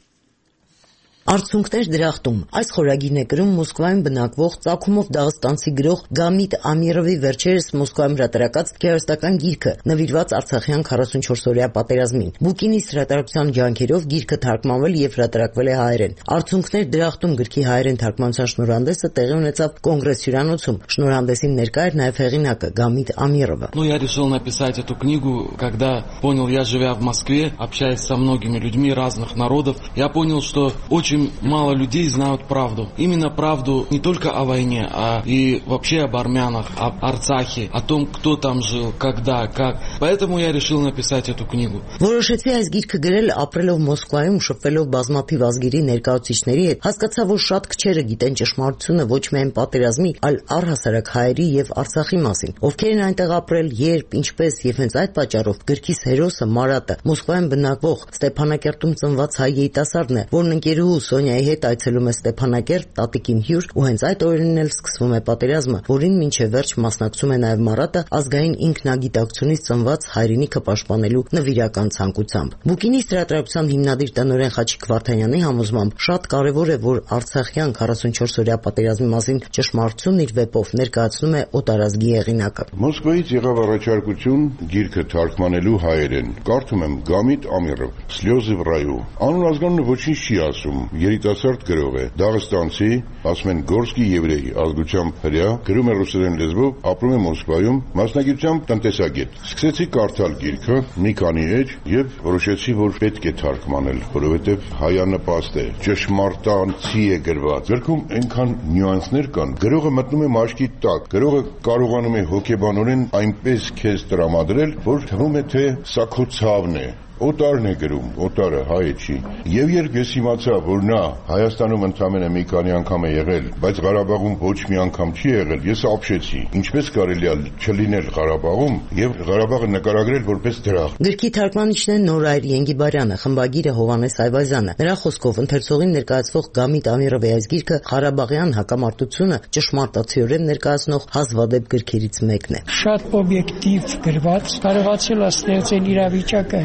Speaker 8: Արցունքներ դրախտում։ Այս խորագիրն է գրում Մոսկվայում բնակվող ծագումով դաղստանցի գրող Գամիտ Ամիրովի վերջերս Մոսկվայում հրատարակած գեղարվեստական գիրքը, նվիրված Արցախյան քառասունչորսօրյա պատերազմին։ Բուկինիս հրատարակության ջանքերով գիրքը թարգմանվել եւ հրատարակվել է հայերեն։ Արցունքներ դրախտում գրքի հայերեն թարգմանության շնորհանդեսը տեղի ունեցավ Կոնգրես հյուրանոցում։ Շնորհանդեսին ներկա էր նաեւ հեղինակը Գամիտ Ամիրովը։
Speaker 9: Ну, я решил написать эту книгу, когда понял, я живя в Москве, общаясь со многими людьми разных народов, я понял, что очень мало людей знают правду. Именно правду не только о войне, а и вообще об армянах, об Арцахе, о том, кто там жил, когда, как. Поэтому я решил написать эту книгу.
Speaker 8: Որոշեցի այս գիրքը գրել ապրելով Մոսկվայում, շփվելով բազմաթիվ ազգերի ներկայացուցիչների հետ, հասկացա, որ շատ քչերը գիտեն ճշմարտությունը ոչ միայն պատերազմի, այլ առհասարակ հայերի եւ Արցախի մասին, ովքեր են այնտեղ ապրել, երբ, ինչպես եւ հենց այդ պատճառով գրքիս հերոսը Մարատը Մոսկվայում բնակվող Ստեփանակերտում ծնված հայ երիտասարդն է, որն ընկերուհու Սոնյայի հետ այցելում է Ստեփանակերտ, տատիկին հյուր, ու հենց այդ օրերին էլ սկսվում է պատերազմը, որին մինչև վերջ մասնակցում է նաև Մարատը ազգային ինքնագիտակցությունից ծնված հայրենիքը պաշտպանելու նվիրական ցանկությամբ։ Բուկինիս հրատարակության հիմնադիր տնօրեն Խաչիկ Վարդանյանի համոզմամբ շատ կարևոր է, որ Արցախյան քառասունչորսօրյա պատերազմի մասին ճշմարտությունն իր վեպով ներկայացնում է օտարազգի հեղինակը։
Speaker 23: Մոսկվայից եղավ առաջարկություն գիրքը թարգմանելու հայերեն։ Կարդում եմ Գամիտ Ամիրով, Սլյոզы в раю։ Անուն ազգանունը ոչինչ չի ասում։ Երիտասարդ գրող է, դաղստանցի, ասում են գորսկի եվրեյ, ազգությամբ հրեա, գրում է ռուսերեն լեզվով, ապրում է Մոսկվայում, մասնագիտությամբ տնտեսագետ։ Սկսեցի կարդալ գիրքը մի քանի էջ եւ որոշեցի, որ պետք է թարգմանել, որովհետեւ հայանպաստ է, ճշմարտանցի է գրված։ Գրքում այնքան նյուանսներ կան, գրողը մտնում է մաշկի տակ, գրողը կարողանում է հոգեբանորեն այնպես քեզ տրամադրել, որ թվում է թե սա քո ցավն է։ Օտարն է գրում, օտարը հայ չի։ Եվ երբ ես իմացա, որ նա Հայաստանում ընդամենը մի քանի անգամ է եղել, բայց Ղարաբաղում ոչ մի անգամ չի եղել, ես ապշեցի։ Ինչպես կարելի է չլինել Ղարաբաղում եւ Ղարաբաղը նկարագրել որպես դրախտ։
Speaker 8: Գրքի թարգմանիչն է Նորայր Ենգիբարյանը, խմբագիրը Հովանես Այվազյանը։ Նրա խոսքով ընթերցողին ներկայացվող Գամիտ Ամիրովի այս գիրքը Ղարաբաղյան հակամարտությունը ճշմարտացիորեն ներկայացնող հազվադեպ գրքերից մեկն է։
Speaker 24: Շատ օբյեկտիվ գրված, կարողացել է ստեղծել իրավիճակը, կարող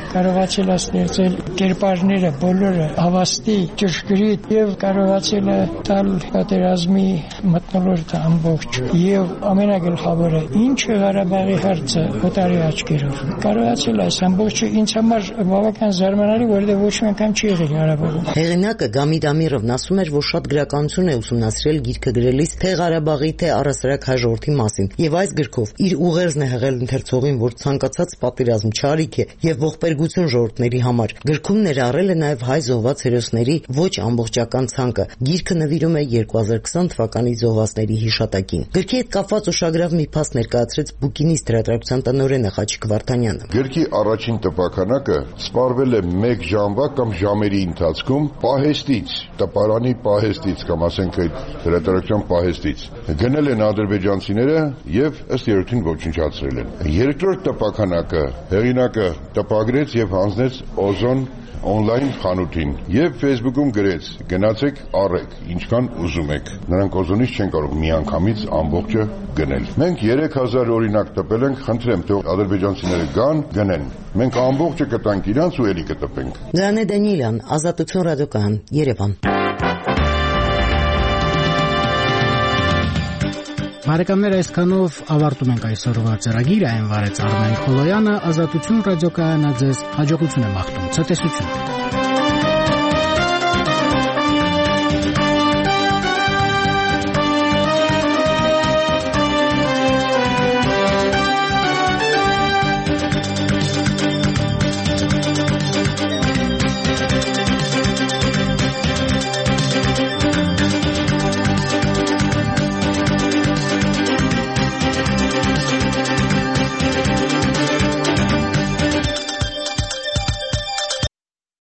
Speaker 4: կարողացել է ստեղծել կերպարները բոլորը հավաստի, ճշգրիտ եւ կարողացել է տալ պատերազմի մթնոլորտը ամբողջ եւ ամենագլխավորը ինչը Ղարաբաղի հարցը օտարի աչքերով կարողացել է այս ամբողջը ինձ համար բավական զարմանալի, որովհետեւ ոչ մի անգամ չի եղել Ղարաբաղում։
Speaker 8: Հեղինակը Գամիդ Ամիրովն ասում էր, որ շատ գրականություն է ուսումնասիրել գիրքը գրելիս թե Ղարաբաղի, թե առհասարակ հայ ժողովրդի մասին եւ այս գրքով իր ուղերձն է հղել ընթերցողին, որ ցանկացած պատերազմ չարիք է եւ ողբերգություն ժողովրդների համար։ Գրքում ներառել է նաեւ հայ զոհված հերոսների ոչ ամբողջական ցանկը։ Գիրքը նվիրում է երկու հազար քսան թվականի զոհվածների հիշատակին։ Գրքի հետ կապված ուշագրավ մի փաստ ներկայացրեց Բուկինիստ հրատարակության տնօրենը Խաչիկ Վարդանյանը։
Speaker 23: Գրքի առաջին տպականակը սպառվել է մեկ ժամվա կամ ժամերի ընթացքում պահեստից, տպարանի պահեստից կամ ասենք այդ հրատարակության պահեստից։ Գնել են ադրբեջանցիները եւ ըստ երևույթին ոչնչացրել են։ Երկրորդ տպականակը հեղինակը տպագրեց եւ հանձնեց Օզոն on-line խանութին եւ Facebook-ում գրեց. գնացեք առեք, ինչքան ուզում եք։ Նրանք Օզոնից չեն կարող միանգամից ամբողջը գնել։ Մենք երեք հազար օրինակ տպել ենք, խնդրեմ, թող ադրբեջանցիները գան, գնեն։ Մենք ամբողջը կտանք իրանց ու էլի կտպենք։
Speaker 8: Լեոնիդ Դանիելյան, Ազատություն ռադիոկայան, Երևան։
Speaker 1: Բարեկամներ, այսքանով ավարտում ենք այսօրվա ծրագիրը, այն վարեց Արմեն Խոլոյանը, Ազատություն ռադիոկայանը ձեզ հաջողություն է մաղթում, ցտեսություն։